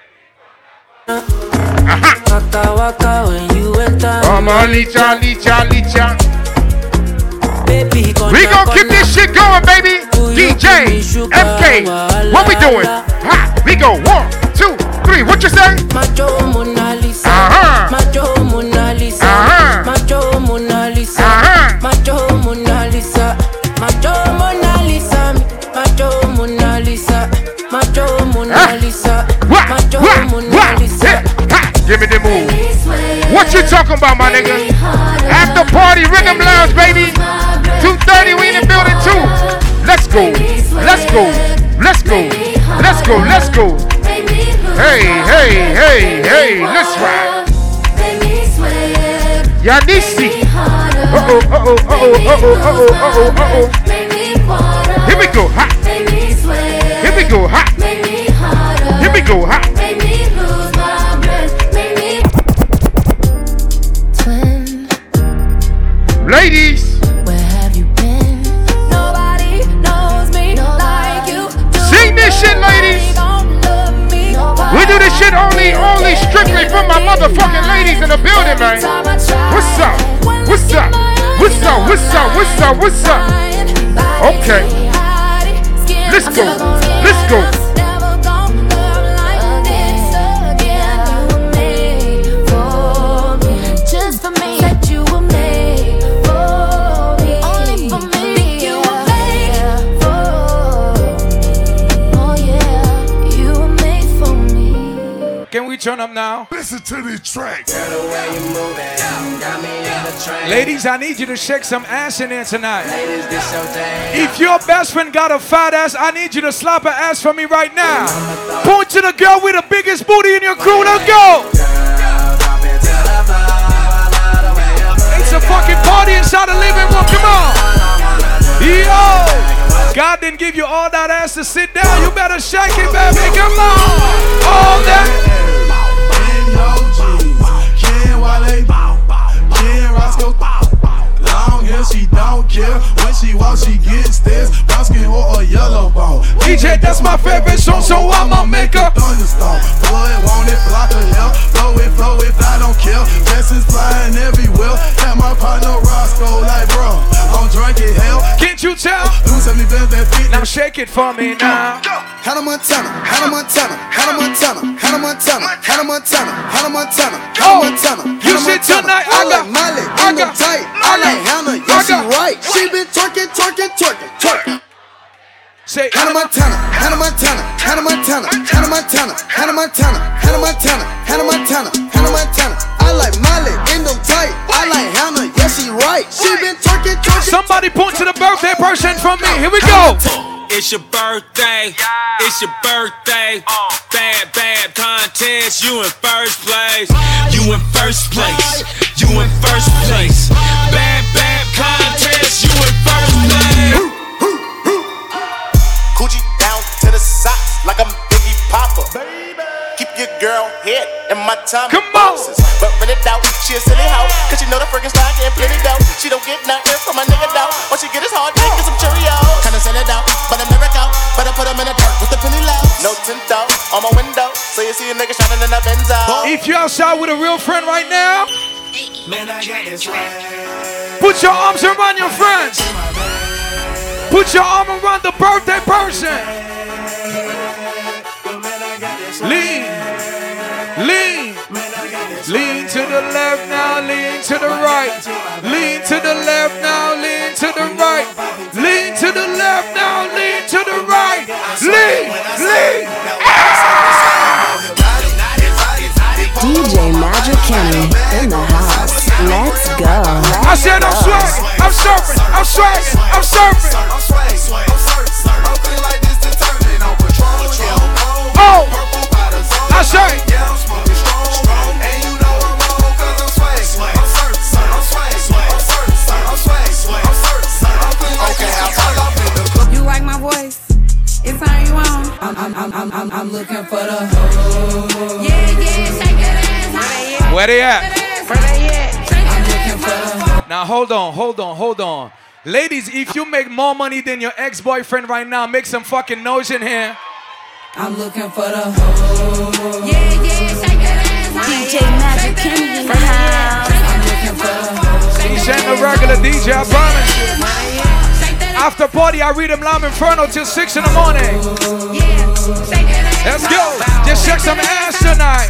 [SPEAKER 2] Aha.
[SPEAKER 3] Waka waka when you enter.
[SPEAKER 2] Come on, licha, licha, licha.
[SPEAKER 3] Baby,
[SPEAKER 2] we gon' keep this shit going, baby. D J F K, what we doing? Ha, we go one, two, three. What you say?
[SPEAKER 3] Macho Mona Lisa.
[SPEAKER 2] Uh-huh.
[SPEAKER 3] Macho Mona Lisa.
[SPEAKER 2] Uh-huh.
[SPEAKER 3] Macho Mona Lisa.
[SPEAKER 2] Uh-huh.
[SPEAKER 3] Macho Mona Lisa. Macho Mona Lisa. Macho Mona Lisa. Macho Mona Lisa. Macho Mona Lisa.
[SPEAKER 2] Give me the move. What you talking about, my nigga? After party, Rhythm Lounge, baby. two thirty, we in the building too. Let's go. Let's go. Let's go. Let's go. Let's go. Hey, hey, hey, hey. Let's ride. Yanisi. Uh-oh, uh-oh, uh-oh, uh-oh, uh-oh, uh-oh, uh-oh. Here we go. Ha. Here we go. Ha. Here we go. Ha. Ladies,
[SPEAKER 17] where have you been? Nobody knows me like you do.
[SPEAKER 2] Sing this shit, ladies. We do this shit only, only strictly for my motherfucking ladies in the building, man. What's up? What's up? What's up? What's up? What's up? What's up? Okay. Let's go. Let's go.
[SPEAKER 6] Can we turn up now?
[SPEAKER 15] Listen to this track.
[SPEAKER 6] Ladies, I need you to shake some ass in here tonight. If your best friend got a fat ass, I need you to slap her ass for me right now. Point to the girl with the biggest booty in your crew. Now go. It's a fucking party inside the living room. Come on. Yo. God didn't give you all that ass to sit down. You better shake it, baby. Come on. All that.
[SPEAKER 15] Long hair, she don't care. When she walks, she gets stairs. Brown skin or a yellow bone.
[SPEAKER 6] D J, that's my favorite song, so I'ma make her
[SPEAKER 15] thunderstorm. Blow it, want it, block her hell. Flow it, flow it, I don't care. Blessings flying everywhere. Have my partner Roscoe like, bro, I'm drunk in hell.
[SPEAKER 6] Can't you tell? Now shake it for me now.
[SPEAKER 4] Hannah Montana, Hannah Montana, Hannah Montana, Hannah Montana, Hannah Montana, Hannah Montana, Hannah Montana.
[SPEAKER 6] You said tonight I got
[SPEAKER 4] Miley, I got tight, I like Hannah, yeah she right. She been twerking, twerking, twerking, twerking.
[SPEAKER 6] Say
[SPEAKER 4] Hannah Montana, Hannah Montana, Hannah Montana, Hannah Montana, Hannah Montana, Hannah Montana, Hannah Montana, Hannah Montana. I like Miley in them tight. She been twerking, twerking.
[SPEAKER 6] Somebody point to the birthday person from me. Here we go.
[SPEAKER 13] It's your birthday. It's your birthday. Bad, bad contest. You in first place. You in first place. You in first place. Bad, bad contest. You in first place.
[SPEAKER 19] Coochie down to the socks like I'm Biggie Popper. Keep your girl head in my time.
[SPEAKER 6] Come on.
[SPEAKER 19] But when it doubt, she a silly hoe. Cause she know the freaking style getting plenty dough. She don't get nothing from my nigga though. All she get is hard dick and some Cheerios. Kinda send it out, but I never out. But I put them in the dirt with the penny low. No tint out on my window. So you see a nigga shining in that Benzo.
[SPEAKER 6] If you outside with a real friend right now,
[SPEAKER 4] Man, I got this right.
[SPEAKER 6] put your arms around your friends. Put your arm around the birthday person. Lean, lean, lean to the left now, lean to the right. Lean to the left now, lean to the right. Lean to the left now, lean to the right. Lean, lean.
[SPEAKER 10] D J Magic Kenny in the house. Let's go. Let's
[SPEAKER 6] I said I'm sweating, I'm surfing, I'm sweating, I'm surfing.
[SPEAKER 4] I'm sweating, sway, I'm searching. I'm feeling like this determined on patrol.
[SPEAKER 6] Oh,
[SPEAKER 4] Purple bottles on.
[SPEAKER 6] I say.
[SPEAKER 4] Yeah, I'm smoking strong, strong. And you know I'm on cause I'm sway. I'm searching, I'm sway, I'm searching, I'm sway, I'm searching. I'm feeling like this determined.
[SPEAKER 20] You like my voice? It's how you on. I'm, I'm, I'm, I'm, I'm, I'm looking for the hoe. Yeah, yeah, shake that ass.
[SPEAKER 6] Where they at?
[SPEAKER 20] Where they at? I'm looking for the hoe.
[SPEAKER 6] Now hold on, hold on, hold on. Ladies, if you make more money than your ex-boyfriend right now, make some fucking noise in here.
[SPEAKER 20] I'm looking for the hoe. Yeah, yeah, shake that ass.
[SPEAKER 10] D J Magic Kenny in the house.
[SPEAKER 20] I'm looking for the hoe.
[SPEAKER 6] He's ain't a regular D J, I promise you. After party, I read him Lamb Inferno till six in the morning. Let's go. Just shake some ass tonight.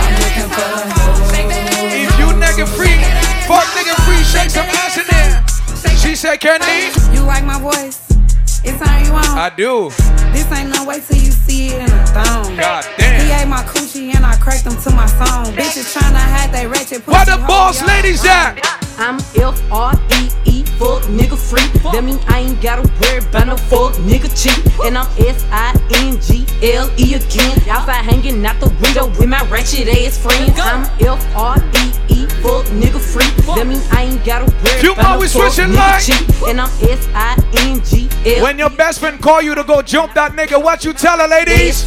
[SPEAKER 6] If you nigga free, fuck nigga free, shake some ass in there. She said, Kenny.
[SPEAKER 20] You like my voice? It's how you on.
[SPEAKER 6] I do.
[SPEAKER 20] This ain't no way till you see it in a thong.
[SPEAKER 6] God damn.
[SPEAKER 20] He ate my coochie and I cracked him to my song. Bitches tryna hide they ratchet pussy.
[SPEAKER 6] Where the boss ladies at?
[SPEAKER 21] I'm F R E E, fuck nigga free. That mean I ain't gotta worry about no fuck nigga cheat. And I'm S I N G L E again. Outside hanging out the window with my ratchet ass friends. I'm F R E E, fuck nigga free. That mean I ain't gotta worry
[SPEAKER 6] You
[SPEAKER 21] about no fuck
[SPEAKER 6] switching
[SPEAKER 21] nigga
[SPEAKER 6] light.
[SPEAKER 21] cheat. And I'm S I N G L E.
[SPEAKER 6] When your best friend call you to go jump that nigga, what you tell her, ladies?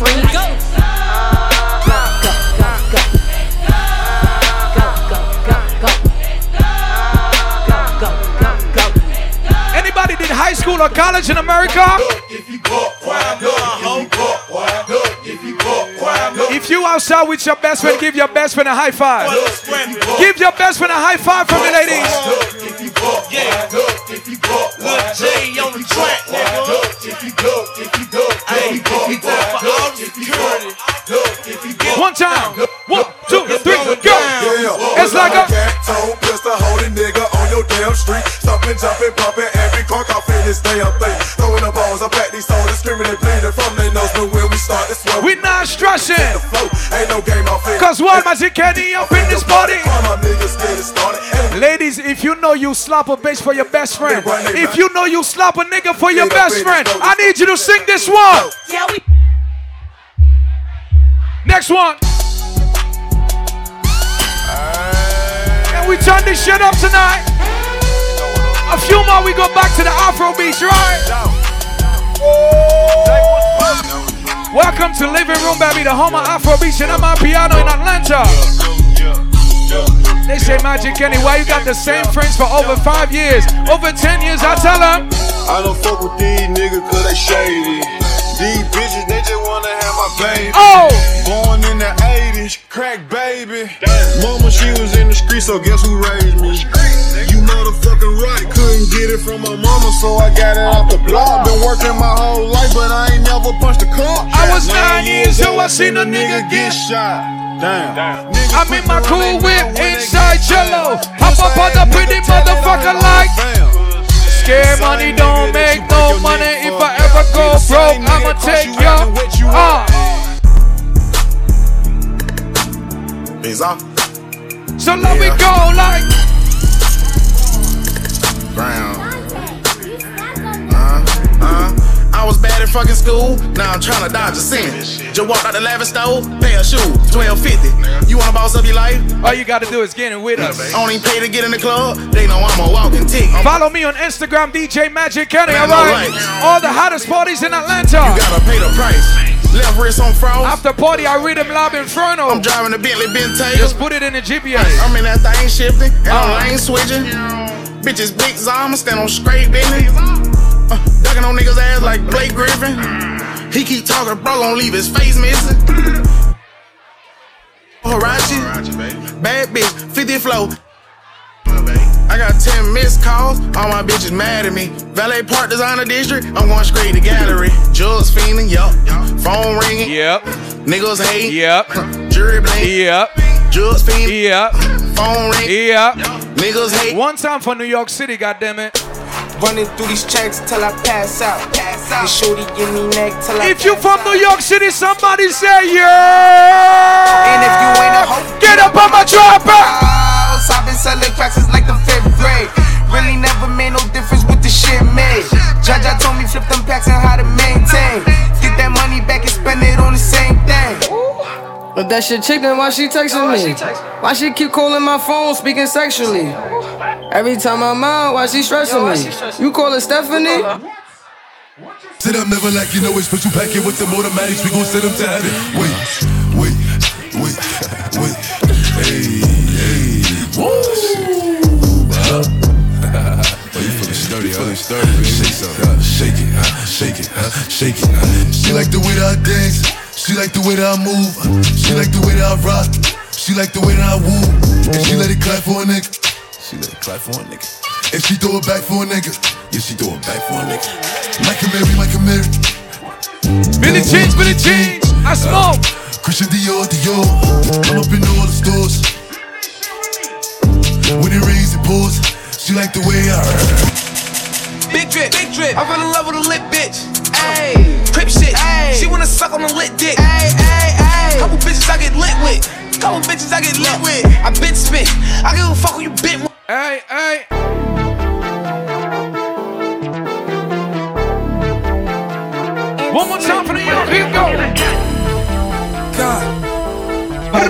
[SPEAKER 6] Anybody did high school or college in America? If you outside with your best friend, give your best friend a high five. Give your best friend a high five for me, ladies.
[SPEAKER 13] Lil J on the track, nigga.
[SPEAKER 6] One time. One, two, three, go. It's like a
[SPEAKER 4] toe pistol holding nigga on your damn street. Stomping, jumping, pumping, every car off in this damn thing. Throwing the balls up at these soldiers, screaming and bleeding from their nose. But when we start this one,
[SPEAKER 6] we not stressing.
[SPEAKER 4] Ain't no game off it.
[SPEAKER 6] Cause one Magic Kenny up in this party.
[SPEAKER 4] My niggas get it started.
[SPEAKER 6] Ladies, if you know you slap a bitch for your best friend, if you know you slap a nigga for your best friend, I need you to sing this one.
[SPEAKER 21] Yeah, we.
[SPEAKER 6] Next one. And we turn this shit up tonight. A few more, we go back to the Afro beats, right? Welcome to Living Room, baby, the home of Afro beats and I'm on piano in Atlanta. They say, Magic Kenny, why you got the same friends for over five years? Over ten years, I tell them.
[SPEAKER 22] I don't fuck with these niggas cause they shady. These bitches, they just wanna have my baby.
[SPEAKER 6] Oh!
[SPEAKER 22] Born in the eighties, crack baby. Mama, she was in the street, so guess who raised me? You motherfucking right, couldn't get it from my mama, so I got it off the block. Been working my whole life, but I ain't never punched a car.
[SPEAKER 6] I was nine years old, I seen a nigga get
[SPEAKER 22] shot. Damn.
[SPEAKER 6] I'm in my cool whip inside Jello. Hop up on the pretty motherfucker like. Scare money don't make no money. If I ever go broke, I'ma take your uh.
[SPEAKER 4] He's off.
[SPEAKER 6] So let me go like.
[SPEAKER 19] Now I'm tryna dodge a sin. Just walked out the lavish store, pair of shoes, twelve fifty. You wanna boss up your life?
[SPEAKER 6] All you gotta do is get in with us.
[SPEAKER 19] I don't even pay to get in the club. They know I'm a walking tick.
[SPEAKER 6] Follow me on Instagram, D J Magic Kenny. Alright. All the hottest parties in Atlanta.
[SPEAKER 19] You gotta pay the price. Left wrist on froze.
[SPEAKER 6] After party, I read them Lob Inferno.
[SPEAKER 19] I'm driving the Bentley Bentayga.
[SPEAKER 6] Just put it in the G P S.
[SPEAKER 19] I'm in that thing shifting, and
[SPEAKER 6] uh.
[SPEAKER 19] I'm lane switching. Bitches big Zama, stand on straight business. Uh, ducking on niggas' ass like Blake Griffin. He keep talking, bro, gon' leave his face missing. Horachi, bad bitch, fifty flow. I got ten missed calls, all my bitches mad at me. Valet Park Designer District, I'm going straight to gallery. Jugs fiending, yup. Phone ringing,
[SPEAKER 6] yep.
[SPEAKER 19] Niggas hate,
[SPEAKER 6] yep.
[SPEAKER 19] Jury blink,
[SPEAKER 6] yep.
[SPEAKER 19] Jugs fiending,
[SPEAKER 6] yep.
[SPEAKER 19] Phone ring,
[SPEAKER 6] yep.
[SPEAKER 19] Niggas hate.
[SPEAKER 6] One time for New York City, goddammit.
[SPEAKER 1] Running through these checks till I pass out. Pass out. Shorty give me neck till I
[SPEAKER 6] If you from
[SPEAKER 1] out.
[SPEAKER 6] New York City, somebody say yeah.
[SPEAKER 1] And if you ain't a hoe,
[SPEAKER 6] get up on my dropper.
[SPEAKER 1] I've been selling cracks since like the fifth grade. Really never made no difference with the shit made. Jaja told me flip them packs and how to maintain. Get that money back and spend it on the same thing.
[SPEAKER 7] But that shit chick, then why she texting me? Why she keep calling my phone, speaking sexually? Every time I'm out, why she stressing me? You call her Stephanie?
[SPEAKER 23] Sit up never like you know it's special packet with the automatics. We gon' send them to heaven. Wait, wait, wait, wait. Hey, hey. Woo! Huh? Oh, you feeling sturdy, huh? Feeling sturdy, shake something. Shake it, huh? Shake it, huh? Shake it, huh? She like the way that I dance. She like the way that I move. She like the way that I rock. She like the way that I woo. And she let it clap for a nigga. She let it clap for a nigga. And she throw it back for a nigga. Yeah, she throw it back for a nigga. Michael Mary, Michael Mary.
[SPEAKER 6] Billy Jeans, Billy Jeans. I smoke.
[SPEAKER 23] Uh, Christian Dior, Dior. I'm up in all the stores. When it rains, it pours. She like the way I
[SPEAKER 1] Big drip, big drip. I fell in love with a lit bitch. Ayy, crip shit. Ay. She wanna suck on a lit dick. Ayy, ayy, ayy. Couple bitches I get lit with. Couple bitches I get lit with. I bitch spit. I give a fuck when you bit.
[SPEAKER 6] Hey, hey. One more time for the young. Here we go.
[SPEAKER 1] God. God.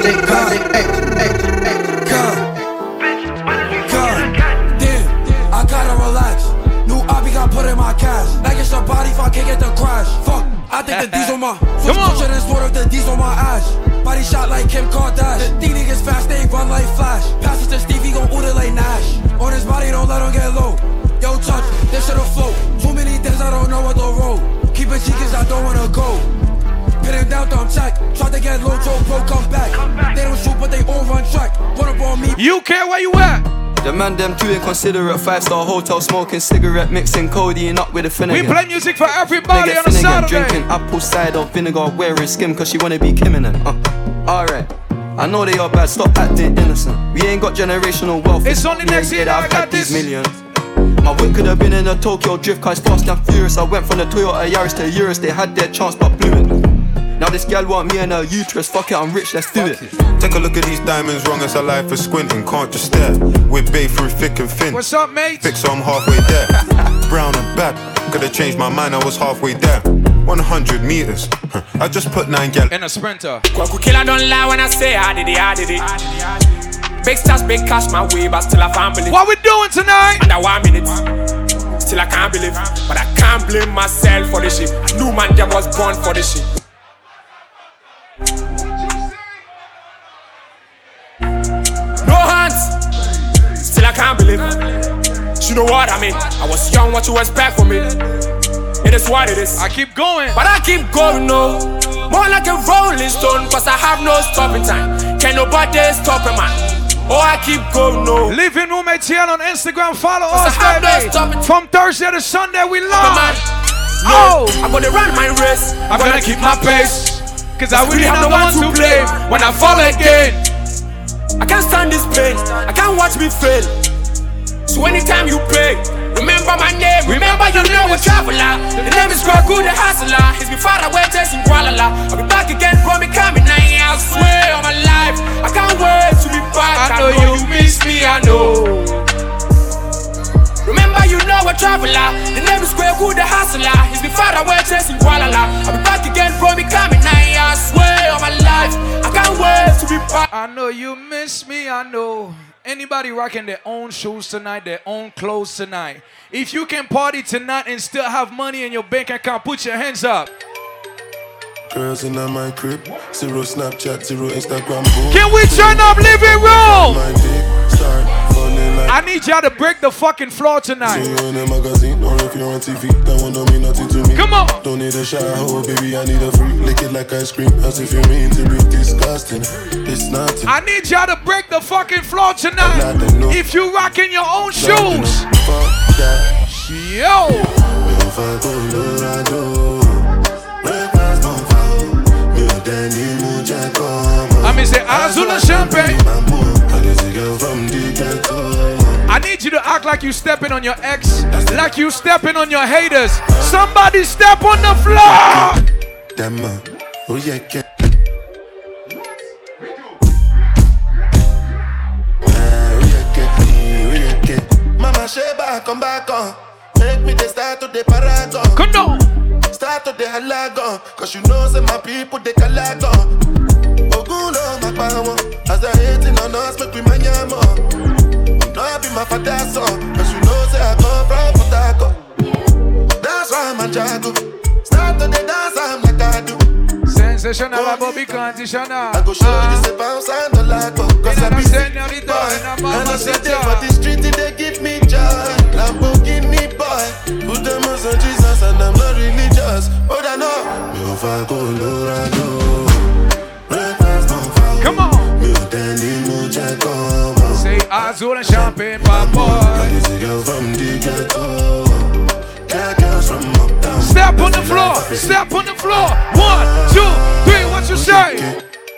[SPEAKER 1] God. God. Damn. I gotta relax. New Abby got put in my cash. Like it's a body if I can't get the crash. Fuck. I think the D's on my. Come on. Picture this water, the D's on my ass. Body shot like Kim Kardashian. These niggas fast, they run like Flash. Pass it to Stevie, gon' order like Nash. On his body, don't let him get low. Yo, touch, this shit'll float. Too many things I don't know what the road. Keep it cheeky, I don't wanna go. Pin him down, thumb check. Try to get low, Joe Pro, come back. They don't shoot, but they all run track. Run up on me.
[SPEAKER 6] You care where you at?
[SPEAKER 3] The man them too inconsiderate. Five-star hotel smoking cigarette, mixing codeine up with a Finnegan.
[SPEAKER 6] We play music for everybody on a Saturday.
[SPEAKER 3] Drinking apple cider vinegar, wearing skim cause she wanna be Kim in it. Uh, Alright, I know they are bad, stop acting innocent. We ain't got generational wealth.
[SPEAKER 6] It's only next year that I got this.
[SPEAKER 3] Millions. My whip could have been in a Tokyo drift car, it's fast and furious. I went from the Toyota Yaris to Urus, they had their chance but blew it. Now this gal want me and her uterus, fuck it, I'm rich, let's do it.
[SPEAKER 24] Take a look at these diamonds, wrong as a life for squinting, can't just stare. We're bae through thick and thin.
[SPEAKER 6] What's up, mate?
[SPEAKER 24] Fix so I'm halfway there. Brown and bad, could've changed my mind, I was halfway there. one hundred meters, I just put nine gal
[SPEAKER 6] in a sprinter.
[SPEAKER 25] Kwaku killer don't lie when I say I did it, I did it. Big stars, big cash my way, but still I can't believe.
[SPEAKER 6] What we doing tonight?
[SPEAKER 25] Under one minute, still I can't believe. But I can't blame myself for this shit. I knew man Jam was born for this shit. No hands, still I can't believe. You know what I mean? I was young, what you expect from me? It is what it is.
[SPEAKER 6] I keep going,
[SPEAKER 25] but I keep going, no. More like a rolling stone, cause I have no stopping time. Can't nobody stop a man. Oh, I keep going, no.
[SPEAKER 6] Living Room A T L on Instagram, follow us, baby. No from Thursday to Sunday, we love.
[SPEAKER 25] No, I'm gonna run my race.
[SPEAKER 6] I'm gonna keep my pace. Cause I really have no one to blame when I fall again.
[SPEAKER 25] I can't stand this pain, I can't watch me fail. So anytime you pray, remember my name, remember you know a traveler. The name is Kwaku the hustler. He's been far away chasing Kuala. I'll be back again from me coming now. I swear on my life, I can't wait to be back. I know you miss me, I know. Remember you know a traveler. The name the square, who the hustler? He's been far away chasing Kuala La. I'll be back again for me coming nine. I swear on my life, I can't wait to be back.
[SPEAKER 6] I know you miss me, I know. Anybody rocking their own shoes tonight, their own clothes tonight? If you can party tonight and still have money in your bank account, put your hands up.
[SPEAKER 23] Girls in my crib, zero Snapchat, zero Instagram. Boom.
[SPEAKER 6] Can we turn up living room?
[SPEAKER 23] My dick start falling like
[SPEAKER 6] I need y'all to break the fucking floor tonight.
[SPEAKER 23] See you in a magazine or if you're on T V, that one don't mean nothing to me.
[SPEAKER 6] Come on.
[SPEAKER 23] Don't need a shower, oh baby, I need a free. Lick it like ice cream, as if you mean to be disgusting. It's not.
[SPEAKER 6] I need y'all to break the fucking floor tonight. If you rocking your own shoes.
[SPEAKER 23] Fuck that.
[SPEAKER 6] Yo. I mean, say Azul and Champagne. I need you to act like you stepping on your ex, like you stepping on your haters. Somebody step on the floor.
[SPEAKER 23] Damn, oh yeah, get. Mama Sheba, come back on. Make me the start to the paragon.
[SPEAKER 6] Come on.
[SPEAKER 23] Start to the halagon. Cause you know say my people they calagon. Ogulo my power. As I hating on us, make we manyamo. No, I be my father's son. Cause you know say I come from Potako. That's why I'm a jago. Start to the dance, I'm like I do.
[SPEAKER 6] Sensational, Bobby conditional.
[SPEAKER 23] I go show you the bounce and the lago. Cause I be sick boy. And I sit there for the street, they give me joy. Lamborghini boy. Put them on Jesus and I'm not religious. Oh, I know. If I go Lorado.
[SPEAKER 6] Come on. Say Azul and Champagne, papa. Step on the floor, step on the floor. One, two, three, what you say?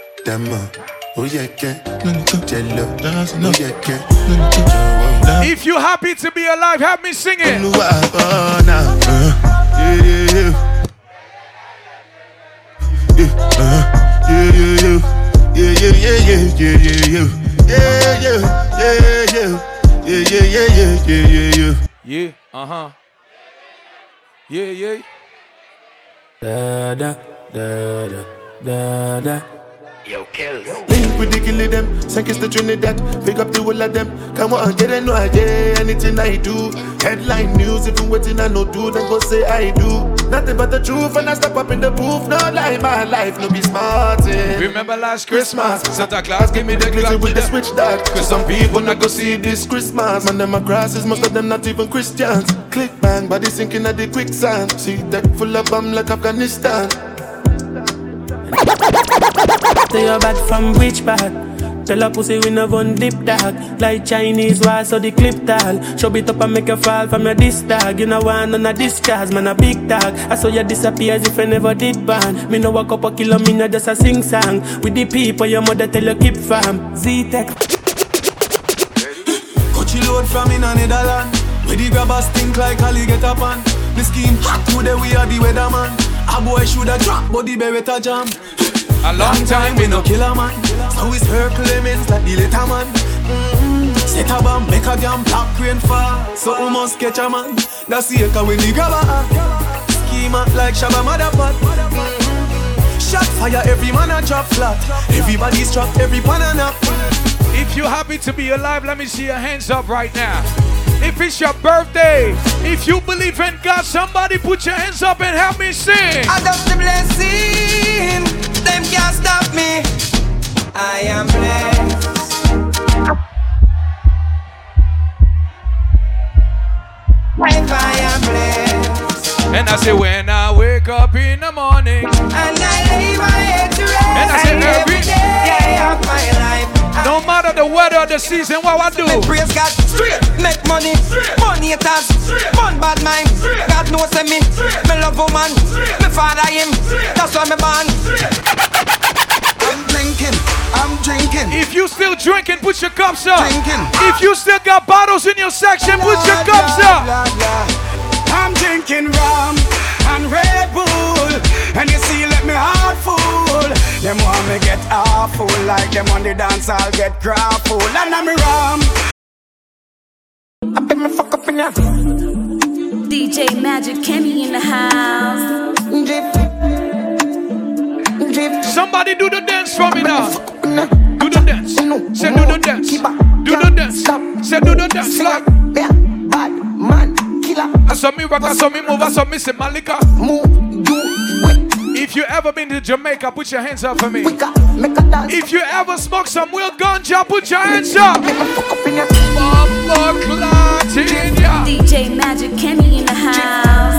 [SPEAKER 6] If you happy to be alive, have me singing.
[SPEAKER 23] Yeah, yeah, yeah, yeah, yeah, yeah, yeah, yeah, yeah, yeah, yeah, yeah, yeah, yeah, yeah, yeah, yeah.
[SPEAKER 6] Yeah, uh-huh. Yeah, yeah.
[SPEAKER 23] Da da da da da da. Yo, kill. Link with the killing them, sink is the Trinidad. Pick up the whole of them. Come on, get it, no idea. Anything I do, headline news. If you waiting, I no do, then go say I do. Nothing but the truth, and I step up in the booth. No lie, my life, no be smart.
[SPEAKER 6] Remember last Christmas, Santa Claus gave me the
[SPEAKER 23] glitter with the switch that. Cause some people not go see this Christmas. Man, them are grasses, most of them not even Christians. Click bang, body sinking at the quicksand. See that full of bomb like Afghanistan.
[SPEAKER 5] Say you're bad from which part? Tell a pussy we never on dip dog. Like Chinese war, so the clip tall. Show it up and make you fall from your disc dog. You know one on a discard, man a big dog. I saw you disappear as if I never did ban. Me know walk up a kilo, me know just a sing song. With the people your mother tell you keep fam. Z-Tech.
[SPEAKER 8] Coachy load from in a Netherland. Where the grabbers think like Ali get up on. The scheme hot today we are the weatherman. A boy shoulda drop, but the beretta jam.
[SPEAKER 6] A long time
[SPEAKER 8] we no killer man. So it's her claimants like the little man. Mm-hmm. Set a bomb, make a damn black rain fall. So we must catch a man. That's the echo when the grabber. Schema like Shabba Motherpot. Mm-hmm. Shot fire, every man a drop flat. Everybody's trapped, every pan a nap.
[SPEAKER 6] If you're happy to be alive, let me see your hands up right now. If it's your birthday, if you believe in God, somebody put your hands up and help me sing.
[SPEAKER 9] I love the blessing, them can't stop me. I am blessed. If I am blessed.
[SPEAKER 6] And I say when I wake up in the morning,
[SPEAKER 9] and I lay my head to rest,
[SPEAKER 6] and I say every
[SPEAKER 9] day of my life.
[SPEAKER 6] No matter the weather or the season, what I do?
[SPEAKER 9] Me praise God straight, make money, money haters, fun bad mind. God knows me, me love woman, me father him, that's why me born. I'm drinking, I'm drinking.
[SPEAKER 6] If you still drinking, put your cups up. Drinking. If you still got bottles in your section, put your cups up.
[SPEAKER 9] I'm drinking rum and Red Bull, and you see, let me heart full. Them want me get awful, like them on the dance, I'll get grappled. And I'm rum. I bet me fuck up in ya.
[SPEAKER 10] D D J Magic Kenny in the house.
[SPEAKER 6] Somebody do the dance for me now. Do the dance. Say do the dance. Do the dance. Say do the dance. Like bad man killer. I saw me rock, I saw me move, I saw me say Malika. If you ever been to Jamaica, put your hands up for me. If you ever smoke some real ganja, put your hands up.
[SPEAKER 10] D J Magic Kenny in the house.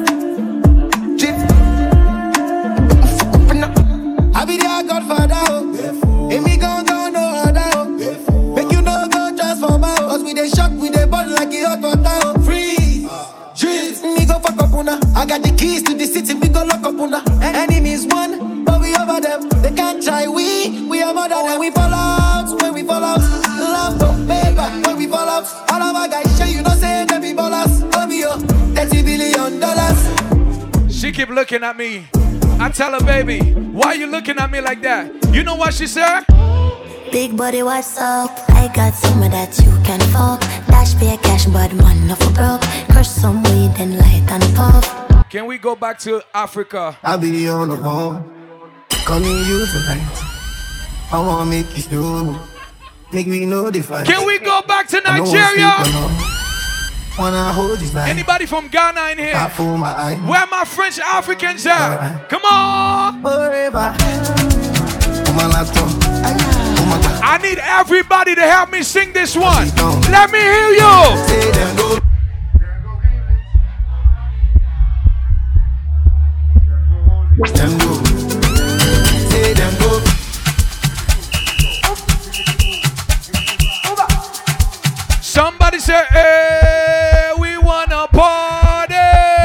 [SPEAKER 4] I be their godfather, oh. And me gon' go no other, oh. Make you no go transform out. Cause we dey shock, we dey burn like a hot water, oh. Freeze, dreams, me go fuck up una. I got the keys to the city, we go lock up una. Enemies won, but we over them. They can't try, we, we are more than them. We fall out, when we fall out. Love no paper, when we fall out. All of our guys show you no say them be ballers. I'll be your thirty billion dollars.
[SPEAKER 6] She keep looking at me. I tell her, baby, why you looking at me like that? You know what she said?
[SPEAKER 11] Big body, what's up? I got some of that you can fuck. Dash pay cash, but man, no for broke. Crush some weed and light and puff.
[SPEAKER 6] Can we go back to Africa?
[SPEAKER 4] I'll be on the phone, calling you tonight. I wanna make you slow, make me know the fight.
[SPEAKER 6] Can we go back to Nigeria?
[SPEAKER 4] Wanna hold you like
[SPEAKER 6] anybody from Ghana in here?
[SPEAKER 4] I fool my eye.
[SPEAKER 6] Where my French Africans at? Right. Come on!
[SPEAKER 4] Forever.
[SPEAKER 6] I need everybody to help me sing this one. Let me hear you.
[SPEAKER 4] Them go. Say them go.
[SPEAKER 6] Somebody say, hey, we wanna party.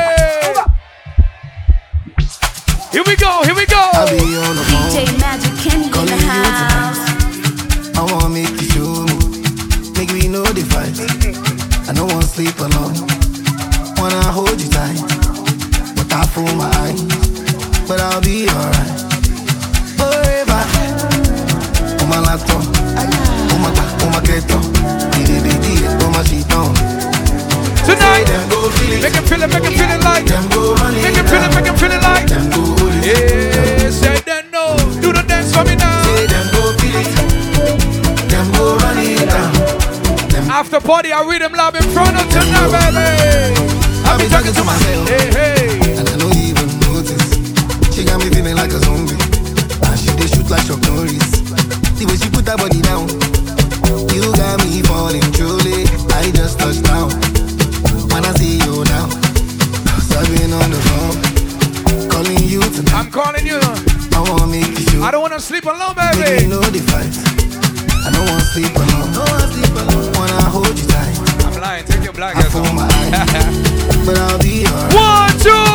[SPEAKER 6] Here we go, here we go.
[SPEAKER 4] I'll be on the phone.
[SPEAKER 10] D J Magic Kenny in the house.
[SPEAKER 4] I wanna make you show me, make me know the fight. I don't wanna sleep alone, wanna hold you tight, but I fool my eyes, but I'll be alright. Forever, on my laptop, on my back, on my keto, on my sheet on.
[SPEAKER 6] Tonight, make him feel it, make him feel it like, make him feel it, make him feel it like. Yeah, say them no, do the dance for me now.
[SPEAKER 4] Say them go feel it, them go run it down.
[SPEAKER 6] After party, I read them love in front of tonight, baby.
[SPEAKER 4] I be talking to myself,
[SPEAKER 6] hey, hey.
[SPEAKER 4] And I don't even notice. She got me feeling like a zombie, and she dey shoot like Chuck Norris. The way she put her body down, you got me falling truly. I just touched down. When I see you now, I've been on the phone, calling you tonight.
[SPEAKER 6] I'm calling you.
[SPEAKER 4] I wanna make you sure.
[SPEAKER 6] I don't wanna sleep alone, baby.
[SPEAKER 4] Make me know the fight. I don't wanna sleep alone. Don't wanna sleep alone. Wanna hold you tight.
[SPEAKER 6] I'm lying. Take your black
[SPEAKER 4] I fool my eyes, but I'll be alright.
[SPEAKER 6] One, two.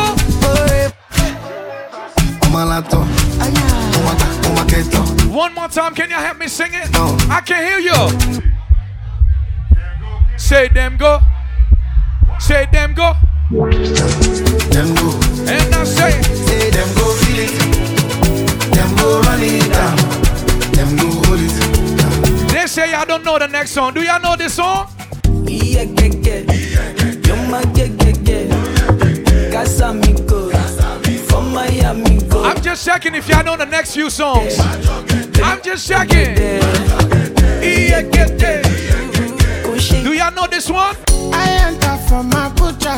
[SPEAKER 4] On my laptop, on my, on my keto.
[SPEAKER 6] One more time, can you help me sing it?
[SPEAKER 4] No.
[SPEAKER 6] I can hear you. Say them go. Say them go.
[SPEAKER 4] Them go.
[SPEAKER 6] And I say,
[SPEAKER 4] say them go feel it. Them go run it down. Them go hold it down.
[SPEAKER 6] They say I don't know the next song. Do y'all know this song?
[SPEAKER 12] Yeah, yeah, yeah. You're my yeah, yeah, yeah. Casamigo. From Miami, go.
[SPEAKER 6] I'm just checking if y'all know the next few songs. I'm just checking. Yeah, yeah, yeah. Do y'all know this one?
[SPEAKER 14] I enter from my butcher.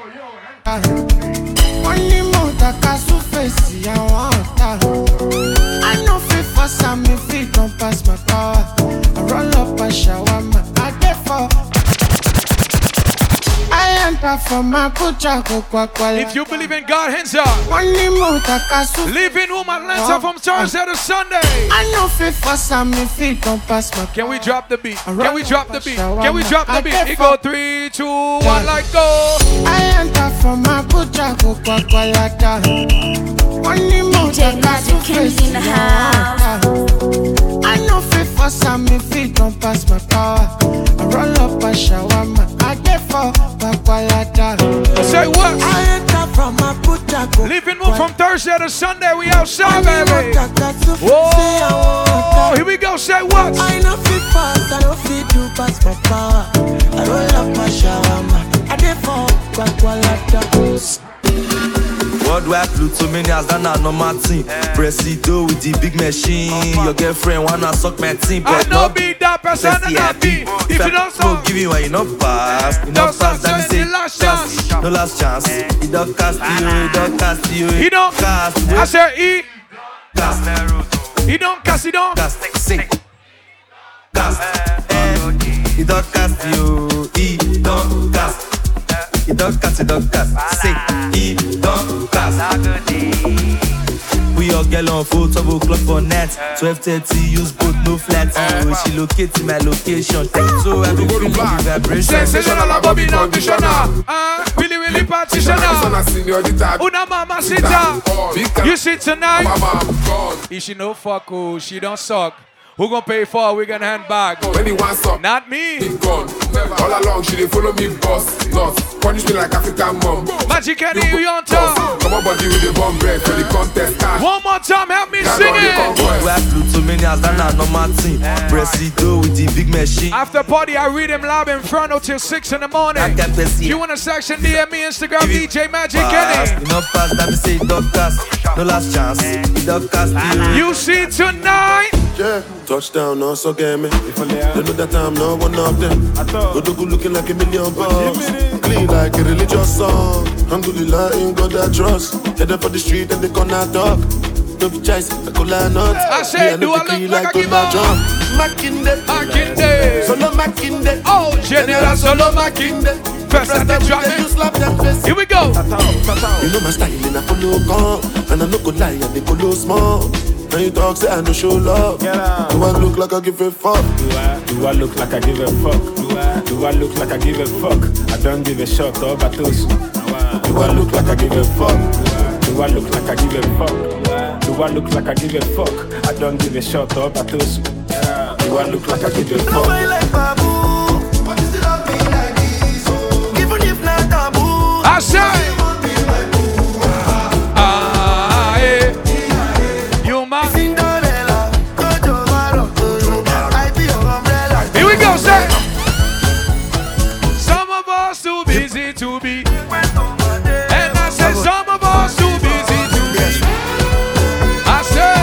[SPEAKER 14] Money more than casu face, I want I know fit for some, me fit don't pass my power. I roll up a shawarma, I get for. I enter from my butcher.
[SPEAKER 6] If you believe in God, hands up.
[SPEAKER 14] Money more than casu.
[SPEAKER 6] Living woman, Atlanta from Thursday to Sunday.
[SPEAKER 14] I know fit for some, me fit don't pass my power.
[SPEAKER 6] Can we drop the beat? Can we drop the beat? Can we drop the beat? It go three, two, one, like go.
[SPEAKER 14] I enter from my butcher, go kwa kwa lata. Money more than casu face in the house. I know fit for some, me fit don't pass my power. I roll up a shawarma, I get for kwa kwa lata.
[SPEAKER 6] Say what?
[SPEAKER 14] I enter from my butcher, go.
[SPEAKER 6] Living room from Thursday to Sunday, we outside, baby. Whoa, here we go. Say what?
[SPEAKER 14] I know fit fast, I don't fit to pass my power. I roll up my shawarma, I get for
[SPEAKER 2] Worldwide Plutomanias, that na normal thing. Presido with the big machine. Your girlfriend wanna suck my team,
[SPEAKER 6] I
[SPEAKER 2] but
[SPEAKER 6] know
[SPEAKER 2] not
[SPEAKER 6] be that person and not be. If you don't
[SPEAKER 2] so give you when you not pass. You not pass, that means say
[SPEAKER 6] last chance.
[SPEAKER 2] no last chance. He don't cast you, he don't cast you.
[SPEAKER 6] He don't
[SPEAKER 2] cast.
[SPEAKER 6] I said he.
[SPEAKER 2] Cast.
[SPEAKER 6] He don't cast, he don't.
[SPEAKER 2] Cast. Say. Cast. He don't cast you. He don't cast. He don't cast, he don't cast. Say, he don't cast. We all get on full double clock for net. twelve thirty, use both, no flats. Oh, she locate my location. So I go to the vibration.
[SPEAKER 6] Sensational abomination. Ah, really, really partitioner. Una mama sita. You see tonight. If she no fuck, oh, she don't suck. Who gon' pay for it? We gonna hand back.
[SPEAKER 15] When he wants up,
[SPEAKER 6] not me.
[SPEAKER 15] Gone. All along, she dey follow me, boss. Not punish me like African mom.
[SPEAKER 6] Magic Kenny, you on top.
[SPEAKER 15] Come on, body with the bomb bread for the contest.
[SPEAKER 6] One more time, help me sing it.
[SPEAKER 2] We have Plutomanias, that na normal thing. Presido with the big machine.
[SPEAKER 6] After party, I read him live in front till six in the morning. If you want a section, D M me Instagram, D J Magic Kenny.
[SPEAKER 2] You know pass, that me say don't cast. No last chance. He don't cast you.
[SPEAKER 6] You see tonight.
[SPEAKER 4] Yeah. Touchdown, also get me. They know that I'm not one of them. Go to good looking like a million bucks. Clean like a religious song. Alhamdulillah, in God I trust. Headed for the street and they gonna talk. No be choice, I go line up.
[SPEAKER 6] I say, do I look like I give up?
[SPEAKER 4] Makinde,
[SPEAKER 6] Makinde,
[SPEAKER 4] solo Makinde.
[SPEAKER 6] Oh, General Solo Makinde. First time they drop me. Here we go.
[SPEAKER 4] You know my style and I follow calm. And I no go lie and they go low small. When you talk, say I no show love. Do I look like I give a fuck?
[SPEAKER 16] Do I, do I look like I give a fuck? Do I, do I look like I give a fuck? I don't give a shot, oh, but those. Do I look like I give a fuck? Do I look like I give a fuck? Do I look like I give a fuck? I don't give a shot, oh, but those. Do I look like I give a fuck?
[SPEAKER 6] I say. Here we go, sir. Some of us too busy to be, and I say some of us too busy to be. I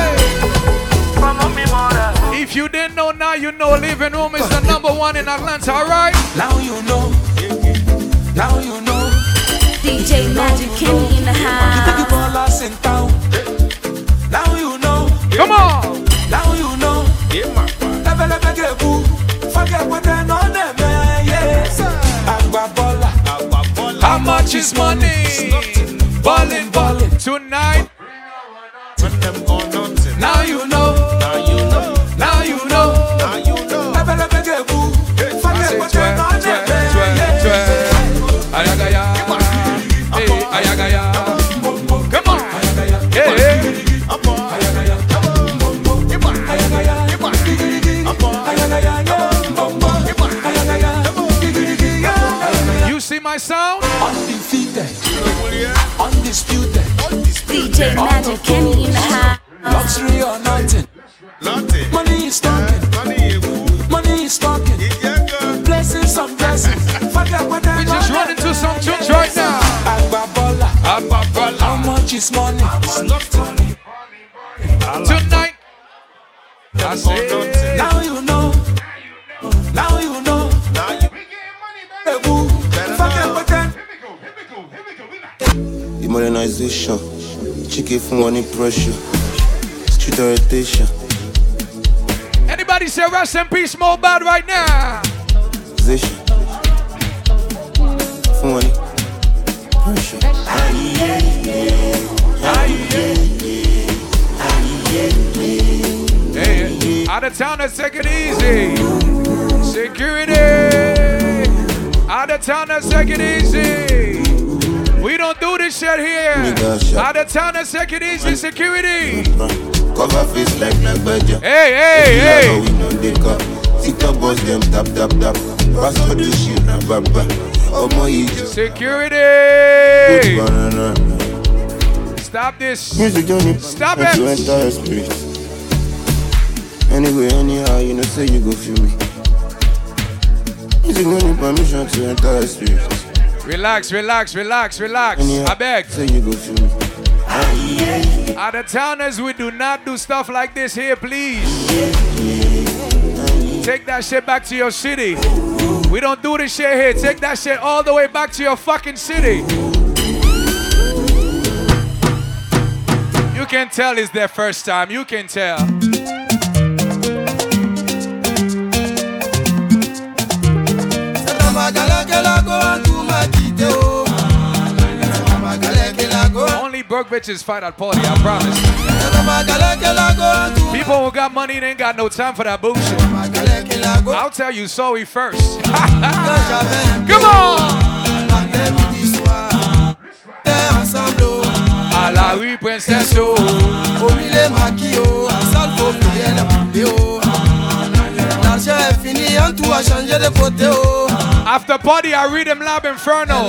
[SPEAKER 6] say, if you didn't know, now you know. Living Room is the number one in Atlanta, all right?
[SPEAKER 12] Now you know. Now you know.
[SPEAKER 10] D J Magic Kenny in the house.
[SPEAKER 12] You think you ball us in town? Now you know.
[SPEAKER 6] Come on.
[SPEAKER 12] Now you know. Level up again, boo. Forget what they're on them, yes. Agua bola.
[SPEAKER 6] How much is money? Ballin', ballin' tonight. Now you know.
[SPEAKER 12] Now you know.
[SPEAKER 6] Now you know.
[SPEAKER 12] Now you know. Level up again, boo. Forget what they're on them, yes.
[SPEAKER 6] Ayagaya. Hey, ayagaya. Come on. Hey, hey. You see my sound?
[SPEAKER 12] Undefeated, undisputed.
[SPEAKER 10] D J Magic Kenny in the house.
[SPEAKER 12] Luxury or nothing.
[SPEAKER 22] Nothing.
[SPEAKER 12] Money is talking. Money is talking. Blessings on blessings. Forget what they're
[SPEAKER 6] We just run into some tunes right now.
[SPEAKER 12] Agbabola.
[SPEAKER 6] Agbabola.
[SPEAKER 12] How much is money?
[SPEAKER 6] Tonight. I say.
[SPEAKER 12] Now you know. Now you know.
[SPEAKER 22] Now you.
[SPEAKER 12] Hey, boo. Forget what they're.
[SPEAKER 4] Demoralization. Chicken from one pressure. Street orientation.
[SPEAKER 6] Anybody say rest in peace, Mo Bad right now?
[SPEAKER 4] Position. From one pressure.
[SPEAKER 6] Hey, out of town, let's take it easy. Security. Out of town, let's take it easy. We don't do this shit here. Out of town, let's take it easy. Security.
[SPEAKER 4] Cover face like black badger.
[SPEAKER 6] Hey, hey, hey.
[SPEAKER 4] Sit up, boss them tap tap tap. Pass for the shit, baba. Oh my.
[SPEAKER 6] Security. Stop this.
[SPEAKER 4] Music journey.
[SPEAKER 6] Stop
[SPEAKER 4] it.
[SPEAKER 6] it.
[SPEAKER 4] Enter spirit. Anyway, anyhow, you know, say you go feel me. Music no need permission to enter spirit.
[SPEAKER 6] Relax, relax, relax, relax. I beg.
[SPEAKER 4] So you go through.
[SPEAKER 6] Out of towners, we do not do stuff like this here, please. Take that shit back to your city. We don't do this shit here. Take that shit all the way back to your fucking city. You can tell it's their first time. You can tell. Only broke bitches fight at party, I promise. People who got money, they ain't got no time for that bullshit. I'll tell you sorry first. Come on! À la rue Princesse. After party, I read them Lab Inferno.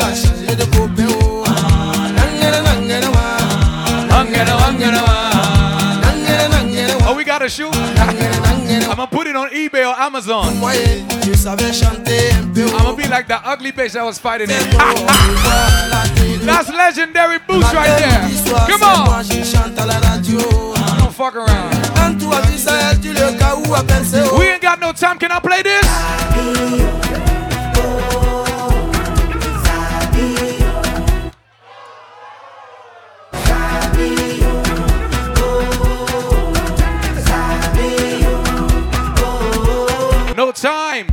[SPEAKER 6] Oh, we got a shoe? I'm gonna put it on eBay or Amazon. I'm gonna be like that ugly bitch that was fighting it. That's legendary boots right there. Come on. Don't fuck around. We ain't got no time. Can I play this? No time.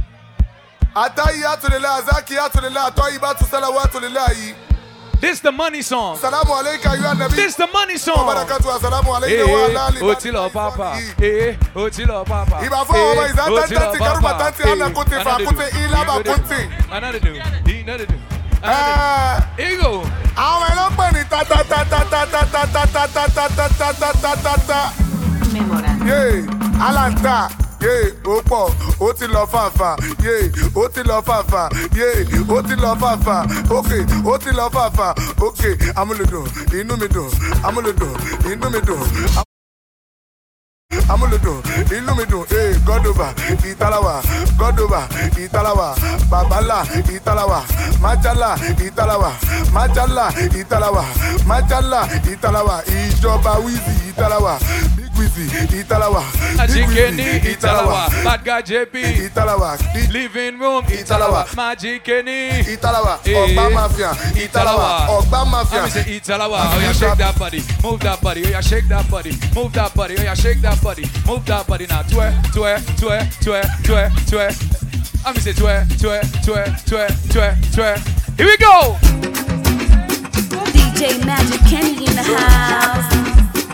[SPEAKER 6] This the money song. This the money song. Hey, Otilo Papa. Hey, Otilo Papa. Hey, Otilo Papa. Another do. Another do. Here you go.
[SPEAKER 22] Yeah, Alanta. Yeah, Opo, Oti Lofafa, yeah, Oti Lofafa, yeah, Oti Lofafa, okay, Oti Lofafa, okay, Amuludo, Inumido, Amuludo, Inumido, Amuludo, Inumido, eh, Godova, Italawa, Godova, Italawa, Babala, Italawa, Machala, Italawa, Machala, Italawa, Machala, Italawa, Ijoba Wizi, Italawa. Italawa,
[SPEAKER 6] Magiceni, Italawa, Bad Guy J P,
[SPEAKER 22] Italawa,
[SPEAKER 6] Living Room, Italawa, Magiceni,
[SPEAKER 22] Italawa, Ogba Mafia, Italawa, Ogba Mafia.
[SPEAKER 6] Let me say Italawa, oh yeah, shake that body, move that body, oh yeah, shake that body, move that body, oh yeah, shake that body, move that body now, twerk, twerk, twerk, twerk, twerk, twerk. Let me say twerk, twerk, twerk, twerk, twerk, twerk. Here we go.
[SPEAKER 10] D J Magic Kenny in the house.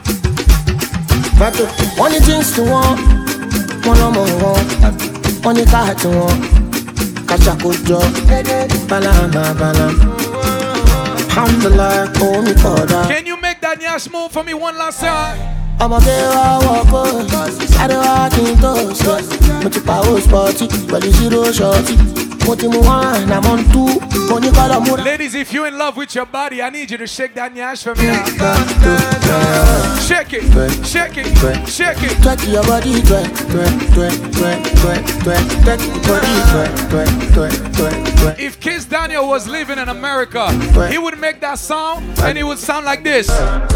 [SPEAKER 14] Money drinks to one, one on one, money car to one, Kachakujo, Balama, Balam. Alhamdulillah, oh me for that.
[SPEAKER 6] Can you make that nyash move for me one last time?
[SPEAKER 14] I'm a girl, I walk on, I don't walk in those, but you power sporty, but you zero shorty. I'm on two.
[SPEAKER 6] Ladies, if you're in love with your body, I need you to shake that nyash for me now. Shake it, shake it, shake it.
[SPEAKER 14] Twerk your body, twerk, twerk, twerk, twerk, twerk, twerk, twerk your body, twerk, twerk, twerk, twerk, twerk.
[SPEAKER 6] If Kiss Daniel was living in America, he would make that sound and it would sound like this.
[SPEAKER 14] Twerk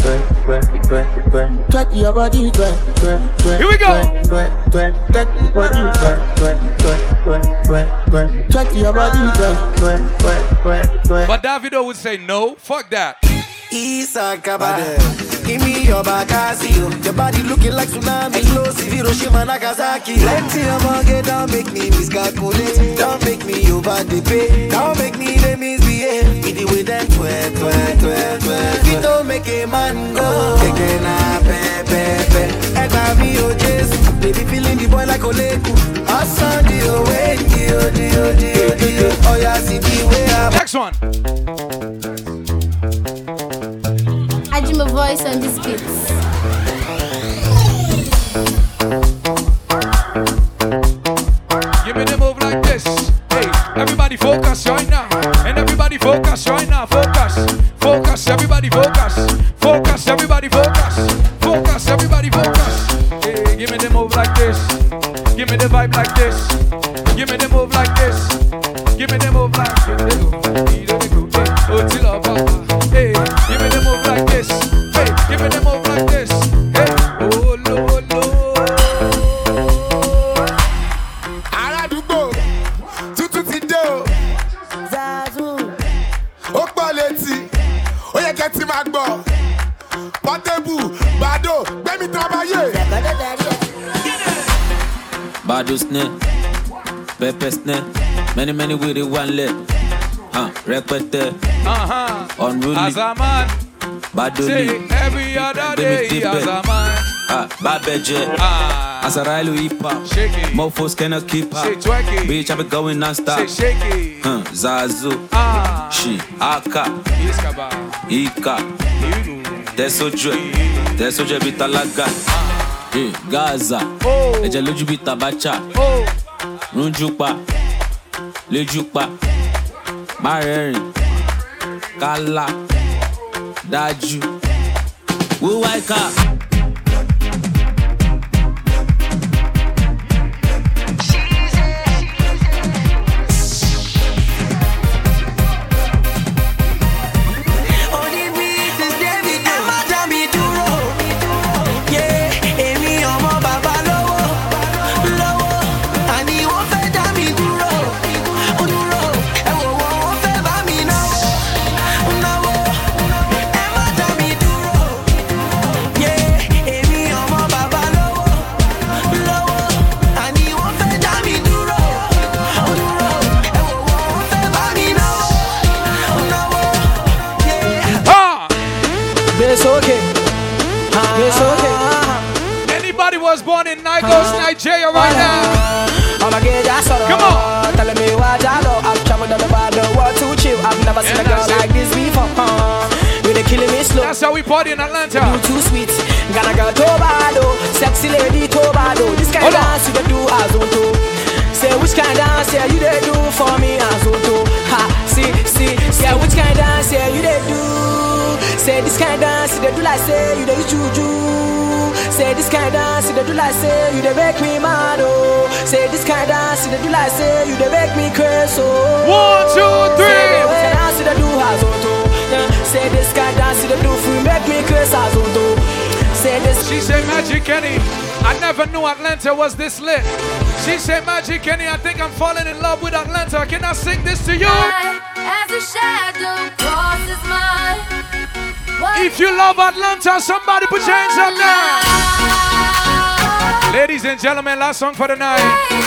[SPEAKER 14] your body, twerk, twerk, twerk.
[SPEAKER 6] Here we go.
[SPEAKER 14] Twerk, twerk, twerk your body, twerk, twerk, twerk, twerk, twerk, twerk. Twerk your body, twerk, twerk, twerk, twerk, twerk.
[SPEAKER 6] But Davido would say no, fuck that.
[SPEAKER 9] Isakaba, give me your Bakasio. Your body looking like tsunami, explosive Hiroshima, Nagasaki. Plenty of money, don't make me miscalculate. Don't make me over the pay. Don't make me the misbehave. With the way them twerk, twerk, twerk, twerk. If you don't make a man go, again I pay, pay, pay. And by me, oh Jesus, baby feeling the boy like Oleku. I saw the way, the the the the oh yeah, see the way I.
[SPEAKER 6] Next one.
[SPEAKER 10] I do my voice on this beat.
[SPEAKER 6] Give me the move like this. Hey, everybody focus right now. And everybody focus right now. Focus. Focus, everybody focus. Focus, everybody focus. Focus, everybody focus. Hey, give me the move like this. Give me the vibe like this. Give me the move like this. Give me the move like this. Hey, give me the move like this. Hey, give me the move like this. Hey, oh Lord, Lord.
[SPEAKER 22] Aládùúgbò tútù ti dé o. Ó pọ̀ létí, ó yẹ kẹ́ ti máa gbọ́. Portable, Bado, gbẹ́mí trabayé.
[SPEAKER 13] Bado snare, pepper snare, many many with it one leg. Huh, repete,
[SPEAKER 6] uh-huh.
[SPEAKER 13] Unruly.
[SPEAKER 6] As a man,
[SPEAKER 13] Bado
[SPEAKER 6] say
[SPEAKER 13] Lee.
[SPEAKER 6] every other day as a man.
[SPEAKER 13] Ah, Babeje,
[SPEAKER 6] ah.
[SPEAKER 13] as a Rilo hip hop, mofos cannot keep up.
[SPEAKER 6] Say twerky.
[SPEAKER 13] Bitch, I be going non-stop.
[SPEAKER 6] Say shaky.
[SPEAKER 13] Huh, Zazu,
[SPEAKER 6] ah.
[SPEAKER 13] She, Aka, Ika, Tesoje, Tesoje Bitalaga, eh, Gaza, Eja Loju Bitabacha, Runjupa, Lejupa, Mareri, Kala, Daju, Wuwaika.
[SPEAKER 9] It's okay. It's okay.
[SPEAKER 6] Anybody was born in Lagos, Nigeria right now? Come on.
[SPEAKER 9] Telling me what I know. I've traveled all over the world to chill. I've never seen a girl like this before. You're killing me slow.
[SPEAKER 6] That's how we party in Atlanta.
[SPEAKER 9] You too sweet. Gonna go Tobado. Sexy lady Tobado. This kind of dance you do as on to. Say which kind of dance yeah, you they do for me as on to. Ha, see, see, see which kind of dance yeah, you they do. Say this kind of dance, they do like say you they juju. Say this kind of dance, they do like say you they make me mad oh. Say this kind of dance, they do like say you they make me crazy oh.
[SPEAKER 6] One, two, three.
[SPEAKER 9] Say which kind of dance they do as on to. Say this kind of dance they do for make me crazy as on to. Say this.
[SPEAKER 6] She said Magic Kenny, I never knew Atlanta was this lit. She said Magic Kenny, I think I'm falling in love with Atlanta. Can I sing this to you?
[SPEAKER 17] I, as a shadow crosses mine.
[SPEAKER 6] If you love Atlanta, somebody put your hands up now. Ladies and gentlemen, last song for the night.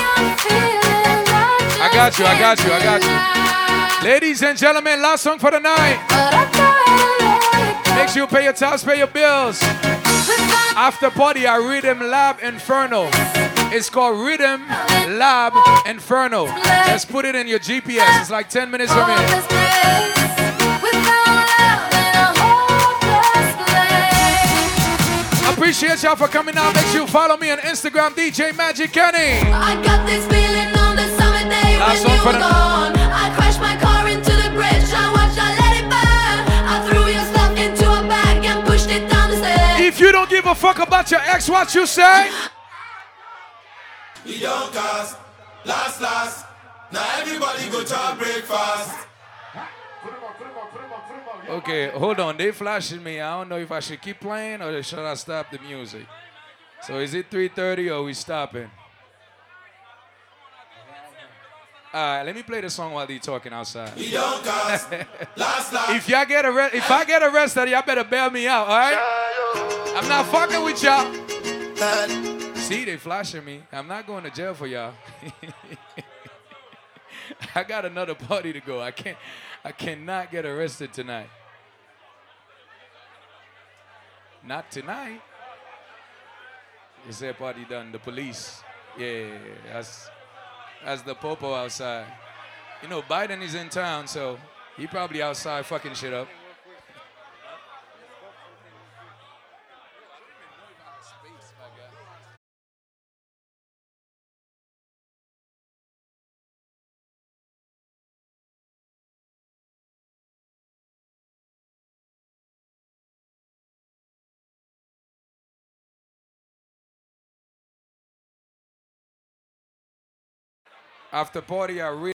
[SPEAKER 6] I got you, I got you, I got you. Ladies and gentlemen, last song for the night. Make sure you pay your tax, pay your bills. After party at Rhythm Lab Inferno. It's called Rhythm Lab Inferno. Just put it in your G P S. It's like ten minutes from here. Appreciate y'all for coming out. Make sure you follow me on Instagram, D J Magic Kenny.
[SPEAKER 17] I got this feeling on the summer day
[SPEAKER 6] Last
[SPEAKER 17] when you
[SPEAKER 6] for
[SPEAKER 17] were
[SPEAKER 6] the-
[SPEAKER 17] gone. I crashed my car into the bridge. I watched, I let it burn. I threw your stuff into a bag and pushed it down the stairs.
[SPEAKER 6] If you don't give a fuck about your ex, what you say?
[SPEAKER 22] We don't cast, last, last. Now everybody go to breakfast.
[SPEAKER 6] Okay, hold on. They flashing me. I don't know if I should keep playing or should I stop the music. So is it three thirty or we stopping? All right, let me play the song while they talking outside.
[SPEAKER 22] We don't cast, last, last.
[SPEAKER 6] If y'all get arrested, if I get arrested, y'all better bail me out. All right? I'm not fucking with y'all. See, they flashing me. I'm not going to jail for y'all. I got another party to go. I can't. I cannot get arrested tonight. Not tonight. They said party done. The police. Yeah, that's that's the popo outside. You know, Biden is in town, so he probably outside fucking shit up. After party, I really